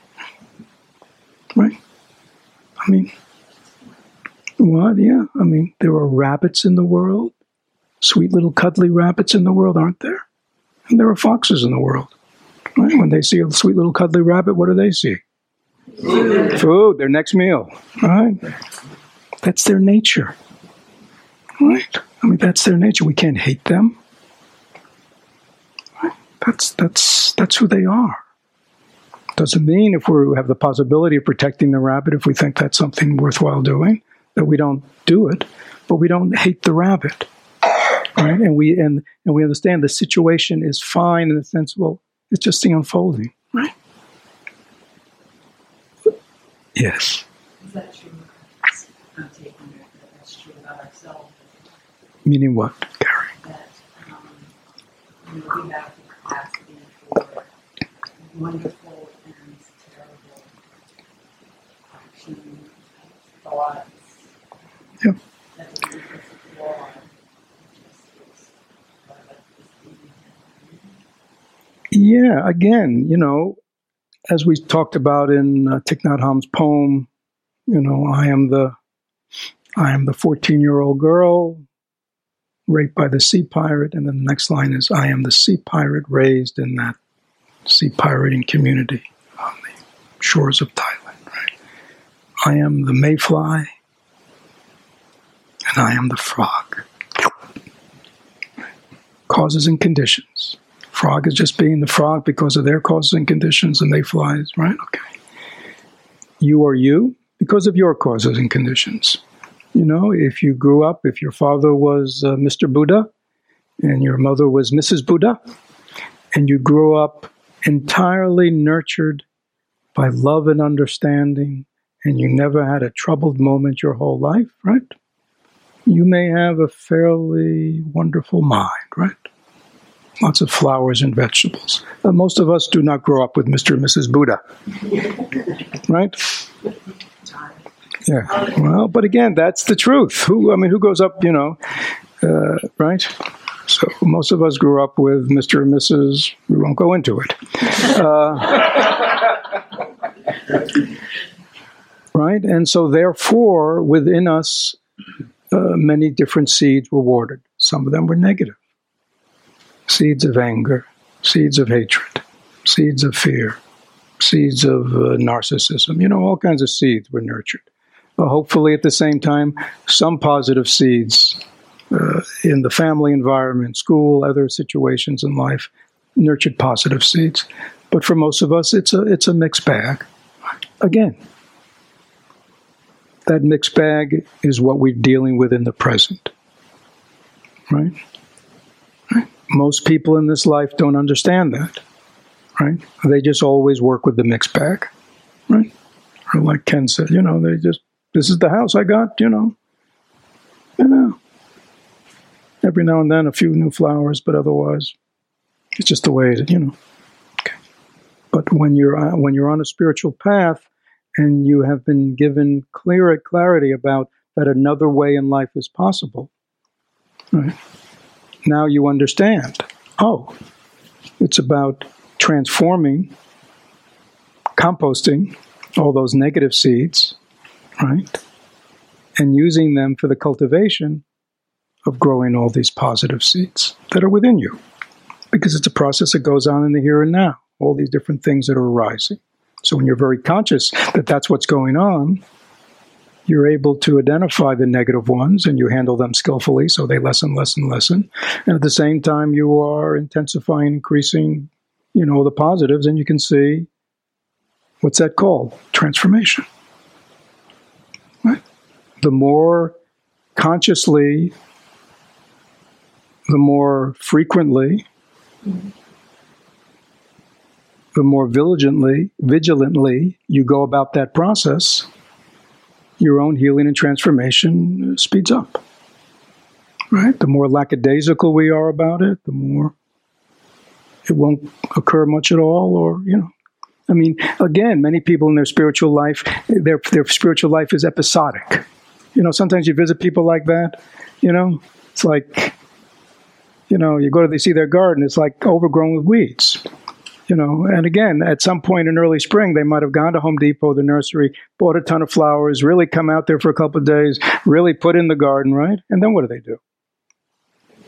Speaker 1: Right? I mean, what? Yeah. I mean, there are rabbits in the world. Sweet little cuddly rabbits in the world, aren't there? And there are foxes in the world. Right? When they see a sweet little cuddly rabbit, what do they see? Food, their next meal. Right? That's their nature. Right? I mean, that's their nature. We can't hate them. Right? That's who they are. Doesn't mean if we have the possibility of protecting the rabbit, if we think that's something worthwhile doing, that we don't do it, but we don't hate the rabbit. Right? And we understand the situation is fine in the sense, well, it's just the unfolding. Right? Yes.
Speaker 4: Is that true? I'm taking it that that's true about ourselves.
Speaker 1: Meaning what, Gary?
Speaker 4: That we have the capacity for wonderful and terrible action, thoughts.
Speaker 1: Yep.
Speaker 4: That we can explore.
Speaker 1: Yeah, again, as we talked about in Thich Nhat Hanh's poem, I am the 14-year-old girl raped by the sea pirate, and then the next line is, I am the sea pirate raised in that sea pirating community on the shores of Thailand. Right? I am the mayfly, and I am the frog. Causes and conditions. Frog is just being the frog because of their causes and conditions, and mayfly is, right? Okay. You are you because of your causes and conditions. If you grew up, if your father was Mr. Buddha, and your mother was Mrs. Buddha, and you grew up entirely nurtured by love and understanding, and you never had a troubled moment your whole life, right? You may have a fairly wonderful mind, right? Lots of flowers and vegetables. Most of us do not grow up with Mr. and Mrs. Buddha, right? Yeah. Well, but again, that's the truth. Who goes up, right? So most of us grew up with Mr. and Mrs. We won't go into it. Right? And so therefore, within us, many different seeds were watered. Some of them were negative. Seeds of anger, seeds of hatred, seeds of fear, seeds of narcissism. All kinds of seeds were nurtured. Hopefully, at the same time, some positive seeds in the family environment, school, other situations in life, nurtured positive seeds. But for most of us, it's a mixed bag. Again, that mixed bag is what we're dealing with in the present. Right? Most people in this life don't understand that, right? They just always work with the mixed bag, right? Or like Ken said, this is the house I got, Every now and then a few new flowers, but otherwise it's just the way it, Okay. But when you're on a spiritual path and you have been given clarity about that another way in life is possible, right? Now you understand. Oh, it's about transforming, composting all those negative seeds, right? And using them for the cultivation of growing all these positive seeds that are within you. Because it's a process that goes on in the here and now, all these different things that are arising. So when you're very conscious that that's what's going on, you're able to identify the negative ones and you handle them skillfully so they lessen. And at the same time, you are intensifying, increasing, the positives, and you can see, what's that called? Transformation. Right? The more consciously, the more frequently, the more vigilantly you go about that process, your own healing and transformation speeds up. Right? The more lackadaisical we are about it, the more it won't occur much at all, or, again, many people in their spiritual life, their spiritual life is episodic. Sometimes you visit people like that, it's like, you go to see their garden, it's like overgrown with weeds. And again, at some point in early spring, they might have gone to Home Depot, the nursery, bought a ton of flowers, really come out there for a couple of days, really put in the garden, right? And then what do?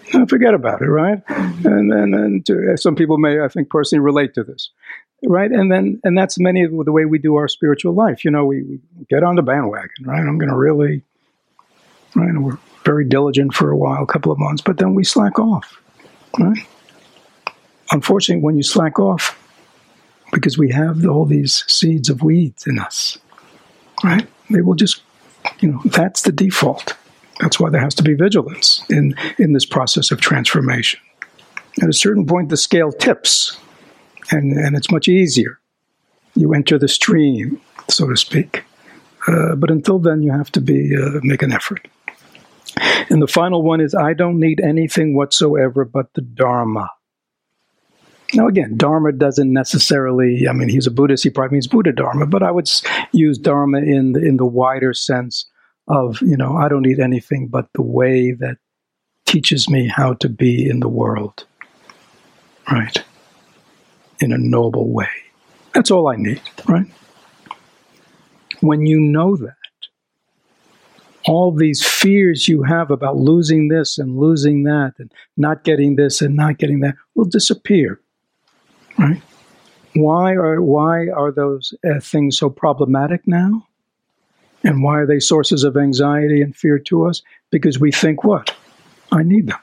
Speaker 1: Forget about it, right? And some people may, I think, personally relate to this, right? And that's many of the way we do our spiritual life. We get on the bandwagon, right? I'm going to really, right? And we're very diligent for a while, a couple of months, but then we slack off, right? Unfortunately, when you slack off, because we have all these seeds of weeds in us, right? They will just, that's the default. That's why there has to be vigilance in this process of transformation. At a certain point, the scale tips, and it's much easier. You enter the stream, so to speak. But until then, you have to make an effort. And the final one is, I don't need anything whatsoever but the Dharma. Now, again, Dharma doesn't necessarily, he's a Buddhist, he probably means Buddha Dharma, but I would use Dharma in the wider sense of, I don't need anything but the way that teaches me how to be in the world, right? In a noble way. That's all I need, right? When you know that, all these fears you have about losing this and losing that and not getting this and not getting that will disappear, right? Why are those things so problematic now? And why are they sources of anxiety and fear to us? Because we think what? I need them.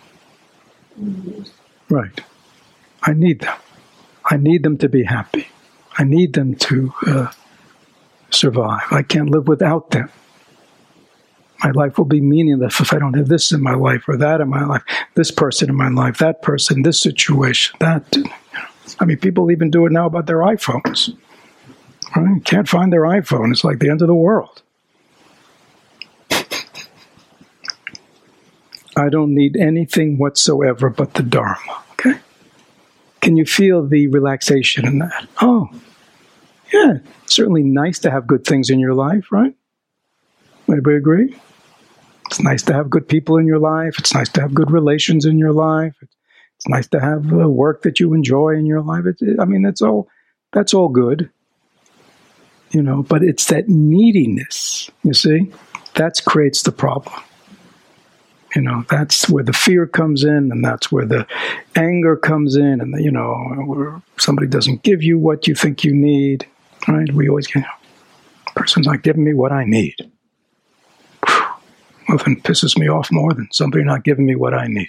Speaker 1: Right. I need them. I need them to be happy. I need them to survive. I can't live without them. My life will be meaningless if I don't have this in my life or that in my life, this person in my life, that person, this situation, that. People even do it now about their iPhones. Right? Can't find their iPhone. It's like the end of the world. I don't need anything whatsoever but the Dharma. Okay? Can you feel the relaxation in that? Oh, yeah. Certainly nice to have good things in your life, right? Anybody agree? It's nice to have good people in your life. It's nice to have good relations in your life. It's nice to have work that you enjoy in your life. That's all good. But it's that neediness, you see, that creates the problem. That's where the fear comes in, and that's where the anger comes in, and where somebody doesn't give you what you think you need, right? We always get, person's not giving me what I need. Nothing pisses me off more than somebody not giving me what I need.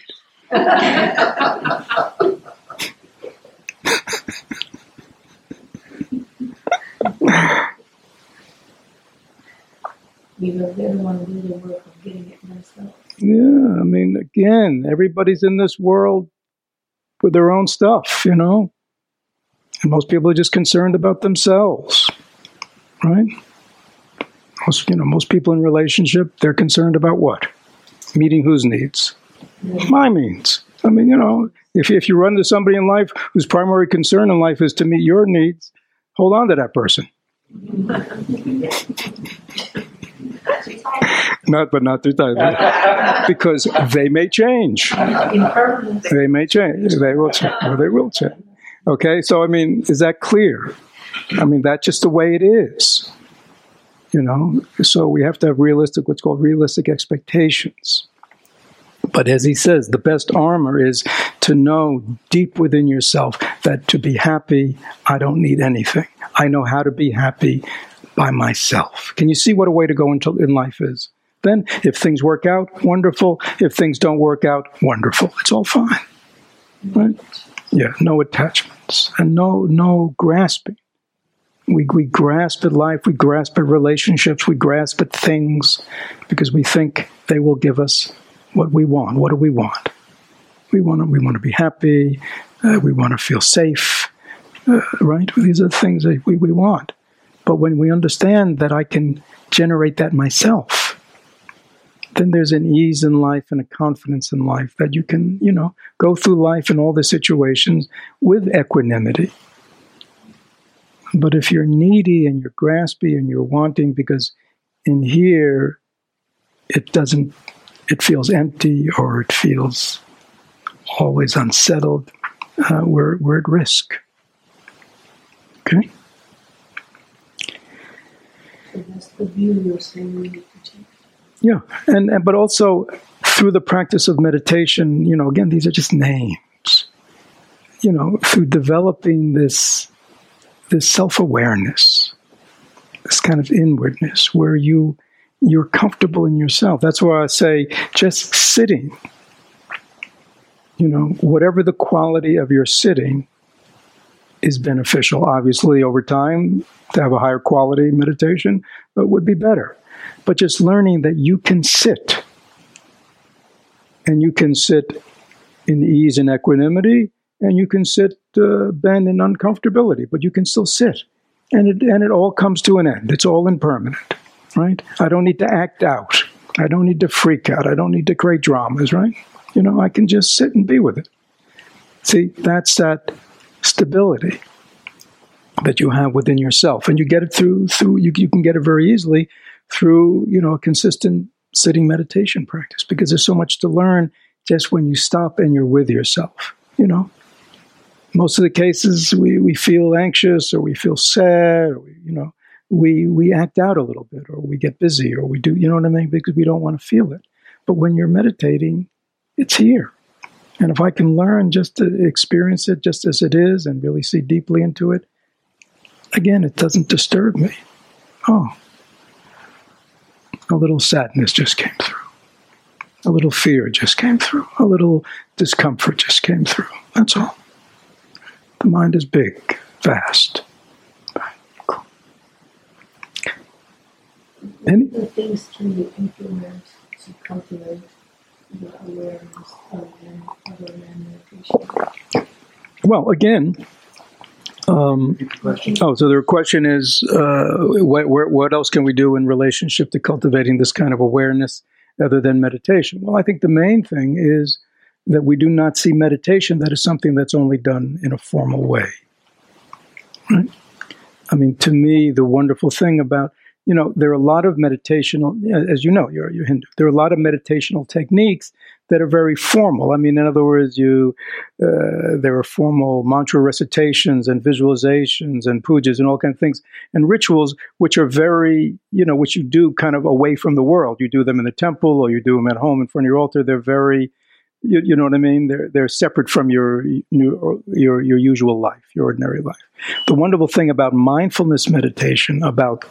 Speaker 4: Because they don't want to do the work of getting it themselves.
Speaker 1: Yeah, again, everybody's in this world with their own stuff, and most people are just concerned about themselves, right? Most people in relationship, they're concerned about what? Meeting whose needs? Yeah. My needs. If you run into somebody in life whose primary concern in life is to meet your needs, hold on to that person. Not too tight. Because they may change. They may change. They will change. Or they will change. Okay, so is that clear? That's just the way it is. So we have to have what's called realistic expectations. But as he says, the best armor is to know deep within yourself that to be happy, I don't need anything. I know how to be happy by myself. Can you see what a way to go in life is? Then, if things work out, wonderful. If things don't work out, wonderful. It's all fine. Right? Yeah, no attachments and no grasping. We grasp at life, we grasp at relationships, we grasp at things because we think they will give us what we want. What do we want? We want to be happy. We want to feel safe. Right? These are the things that we want. But when we understand that I can generate that myself, then there's an ease in life and a confidence in life that you can, go through life in all the situations with equanimity. But if you're needy and you're graspy and you're wanting because in here it feels empty or it feels always unsettled, we're at risk. Okay?
Speaker 4: So that's the view you're saying we need to change.
Speaker 1: Yeah, but also through the practice of meditation, again, these are just names. Through developing this self-awareness, this kind of inwardness where you're comfortable in yourself. That's why I say just sitting, whatever the quality of your sitting is beneficial. Obviously, over time, to have a higher quality meditation would be better. But just learning that you can sit, and you can sit in ease and equanimity, and you can sit bend in uncomfortability, but you can still sit. And it all comes to an end. It's all impermanent, right? I don't need to act out. I don't need to freak out. I don't need to create dramas, right? I can just sit and be with it. See, that's that stability that you have within yourself. And you get it through you can get it very easily through, a consistent sitting meditation practice, because there's so much to learn just when you stop and you're with yourself, Most of the cases we feel anxious, or we feel sad, or we act out a little bit, or we get busy, or we do, what I mean? Because we don't want to feel it. But when you're meditating, it's here. And if I can learn just to experience it just as it is and really see deeply into it, again, it doesn't disturb me. Oh, a little sadness just came through. A little fear just came through. A little discomfort just came through. That's all. The mind is big, vast. Cool.
Speaker 5: The things can you implement to cultivate the awareness other than meditation?
Speaker 1: Well, again, so the question is, what else can we do in relationship to cultivating this kind of awareness other than meditation? Well, I think the main thing is that we do not see meditation that is something that's only done in a formal way. Right? I mean, to me, the wonderful thing about, there are a lot of meditational, as you're Hindu, there are a lot of meditational techniques that are very formal. I mean, in other words, there are formal mantra recitations and visualizations and pujas and all kinds of things, and rituals which are very, which you do kind of away from the world. You do them in the temple, or you do them at home in front of your altar. They're very, you know what I mean? They're separate from your usual life, your ordinary life. The wonderful thing about mindfulness meditation, about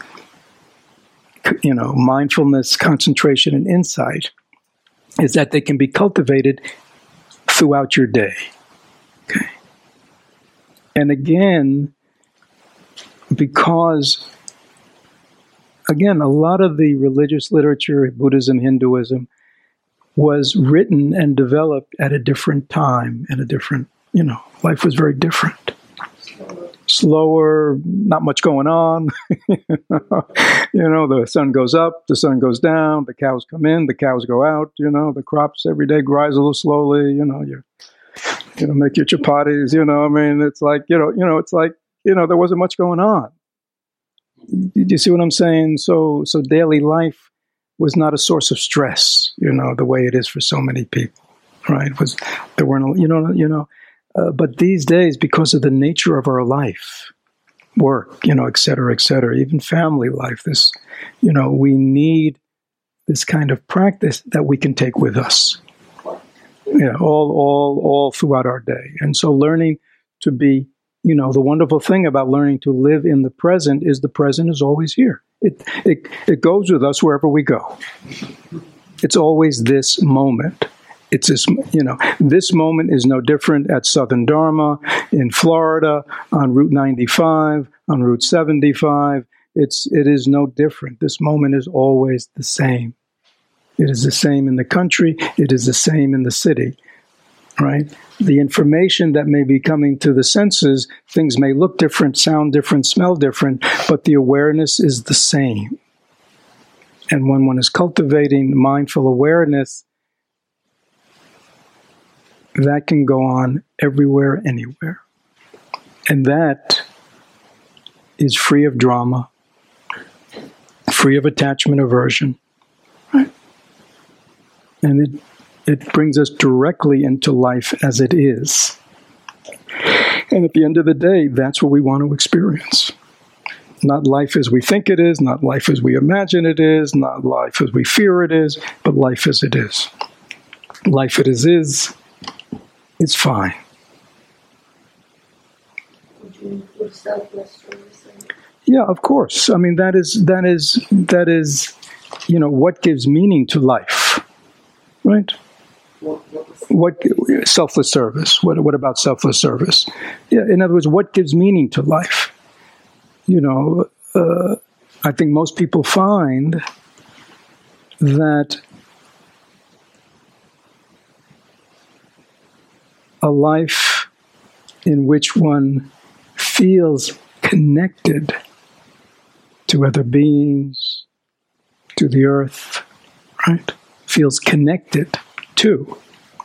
Speaker 1: mindfulness, concentration, and insight, is that they can be cultivated throughout your day. Okay. And again, because, again, a lot of the religious literature, Buddhism, Hinduism, was written and developed at a different time, and a different, life was very different. Slower, not much going on. The sun goes up, the sun goes down, the cows come in, the cows go out, the crops every day rise a little slowly, you make your chapatis, it's like, it's like, there wasn't much going on. Do you see what I'm saying? So daily life was not a source of stress, the way it is for so many people, right? There weren't, but these days, because of the nature of our life, work, et cetera, even family life, we need this kind of practice that we can take with us, all throughout our day. And so learning to be, the wonderful thing about learning to live in the present is always here. It goes with us wherever we go. It's always this moment. It's this, this moment is no different at Southern Dharma, in Florida, on Route 95, on Route 75. It is no different. This moment is always the same. It is the same in the country. It is the same in the city, right? The information that may be coming to the senses, things may look different, sound different, smell different, but the awareness is the same. And when one is cultivating mindful awareness, that can go on everywhere, anywhere. And that is free of drama, free of attachment, aversion. Right? And it brings us directly into life as it is. And at the end of the day, that's what we want to experience. Not life as we think it is, not life as we imagine it is, not life as we fear it is, but life as it is. life as is fine.
Speaker 5: Would you include selfless service?
Speaker 1: Yeah, of course. I mean, that is, what gives meaning to life, right? What selfless service? What about selfless service? Yeah, in other words, what gives meaning to life? I think most people find that a life in which one feels connected to other beings, to the earth, right? Feels connected to.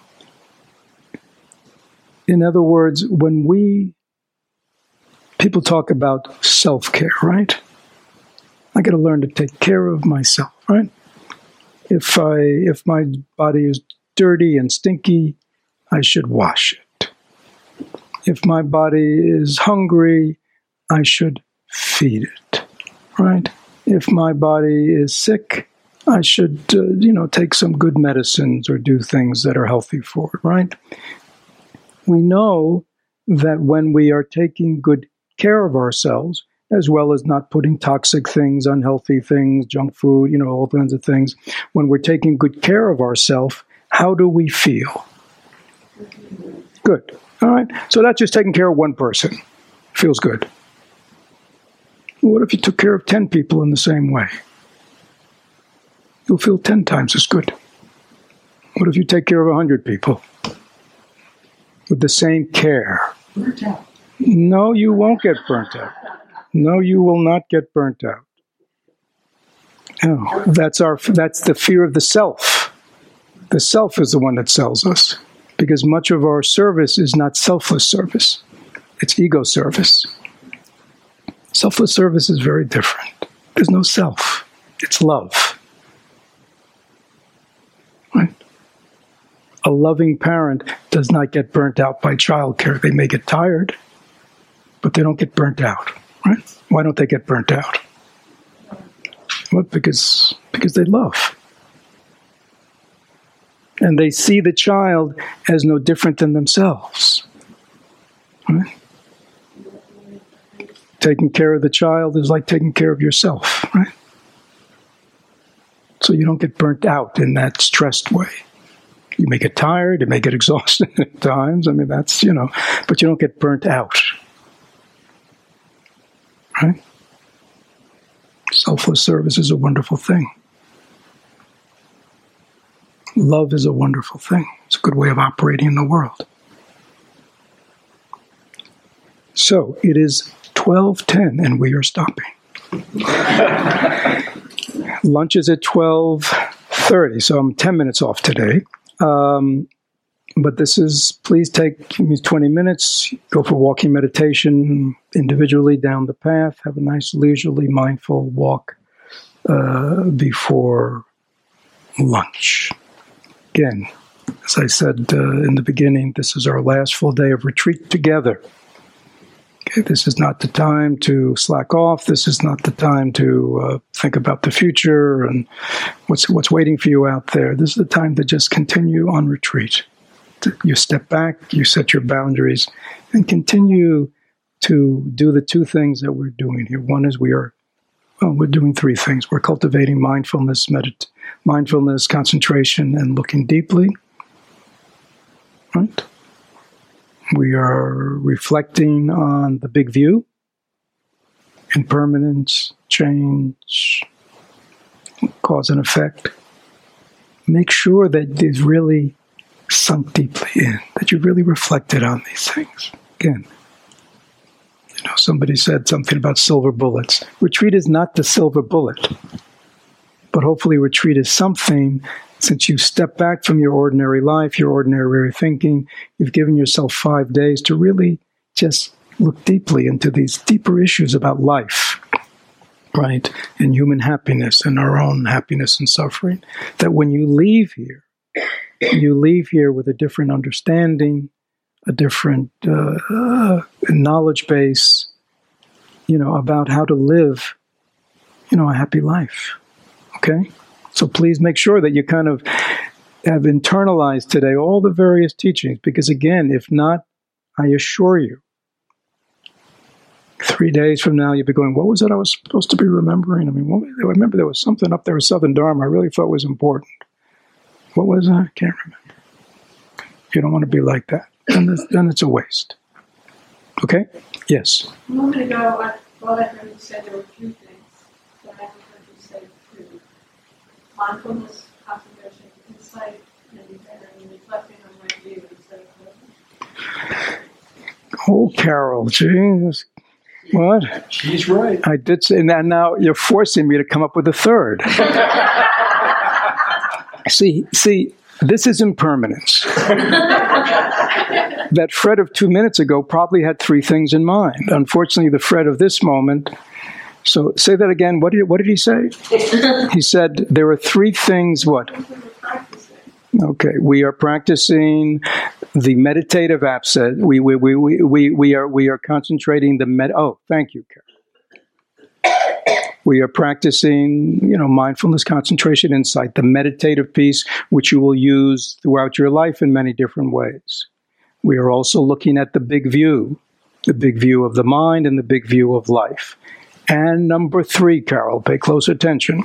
Speaker 1: In other words, when people talk about self-care, right? I got to learn to take care of myself, right? If my body is dirty and stinky, I should wash it. If my body is hungry, I should feed it, right? If my body is sick, I should, take some good medicines or do things that are healthy for it, right? We know that when we are taking good care of ourselves, as well as not putting toxic things, unhealthy things, junk food, all kinds of things, when we're taking good care of ourselves, how do we feel? Good. All right. So that's just taking care of one person. Feels good. What if you took care of 10 people in the same way? You'll feel 10 times as good. What if you take care of 100 people with the same care?
Speaker 4: Burnt out.
Speaker 1: No, you won't get burnt out. No, you will not get burnt out. Oh, that's the fear of the self. The self is the one that sells us, because much of our service is not selfless service. It's ego service. Selfless service is very different. There's no self. It's love. Right? A loving parent does not get burnt out by childcare. They may get tired, but they don't get burnt out. Right? Why don't they get burnt out? Well, because they love. And they see the child as no different than themselves. Right? Taking care of the child is like taking care of yourself, right? So you don't get burnt out in that stressed way. You may get tired, you may get exhausted at times. I mean, that's, but you don't get burnt out. Right? Selfless service is a wonderful thing. Love is a wonderful thing. It's a good way of operating in the world. So it is 12:10 and we are stopping. Lunch is at 12:30, so I'm 10 minutes off today. But please take me 20 minutes, go for walking meditation individually down the path, have a nice leisurely mindful walk before lunch. Again, as I said in the beginning, this is our last full day of retreat together. Okay, this is not the time to slack off. This is not the time to think about the future and what's waiting for you out there. This is the time to just continue on retreat. You step back, you set your boundaries, and continue to do the two things that we're doing here. One is we're doing three things. We're cultivating mindfulness, concentration, and looking deeply. Right? We are reflecting on the big view, impermanence, change, cause and effect. Make sure that it's really sunk deeply in, that you really reflected on these things. Again, somebody said something about silver bullets. Retreat is not the silver bullet, but hopefully retreat is something. Since you step back from your ordinary life, your ordinary thinking, you've given yourself 5 days to really just look deeply into these deeper issues about life, right? And human happiness and our own happiness and suffering. That when you leave here with a different understanding, a different knowledge base, about how to live, a happy life. Okay? So please make sure that you kind of have internalized today all the various teachings, because again, if not, I assure you, 3 days from now, you'll be going, what was it I was supposed to be remembering? I mean, I remember there was something up there with Southern Dharma I really thought was important. What was that? I can't remember. You don't want to be like that. Then it's a waste. Okay? Yes?
Speaker 5: A moment ago, I thought I heard you say there were a few things, but I haven't heard you say two. Mindfulness, concentration, insight, and reflecting on my view instead of judgment.
Speaker 1: Oh, Carol, Jesus. What?
Speaker 2: She's right.
Speaker 1: I did say, and now you're forcing me to come up with a third. See, this is impermanence. That Fred of 2 minutes ago probably had 3 things in mind. Unfortunately, the Fred of this moment. So say that again. What did he say? He said there are 3 things. What? Okay, we are practicing the meditative absent. We are concentrating the Oh, thank you, Karen. We are practicing, mindfulness, concentration, insight, the meditative piece, which you will use throughout your life in many different ways. We are also looking at the big view of the mind and the big view of life. And number 3, Carol, pay close attention.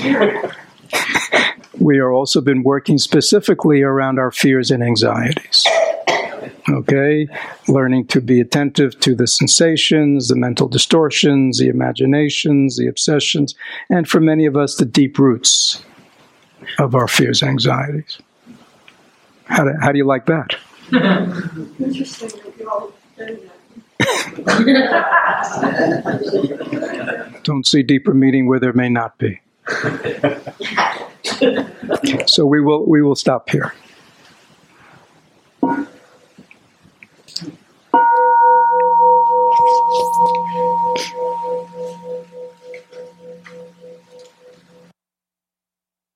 Speaker 1: We are also been working specifically around our fears and anxieties. Okay? Learning to be attentive to the sensations, the mental distortions, the imaginations, the obsessions, and for many of us, the deep roots of our fears and anxieties. How do you like that?
Speaker 5: Interesting that you all did that.
Speaker 1: Don't see deeper meaning where there may not be. So we will stop here.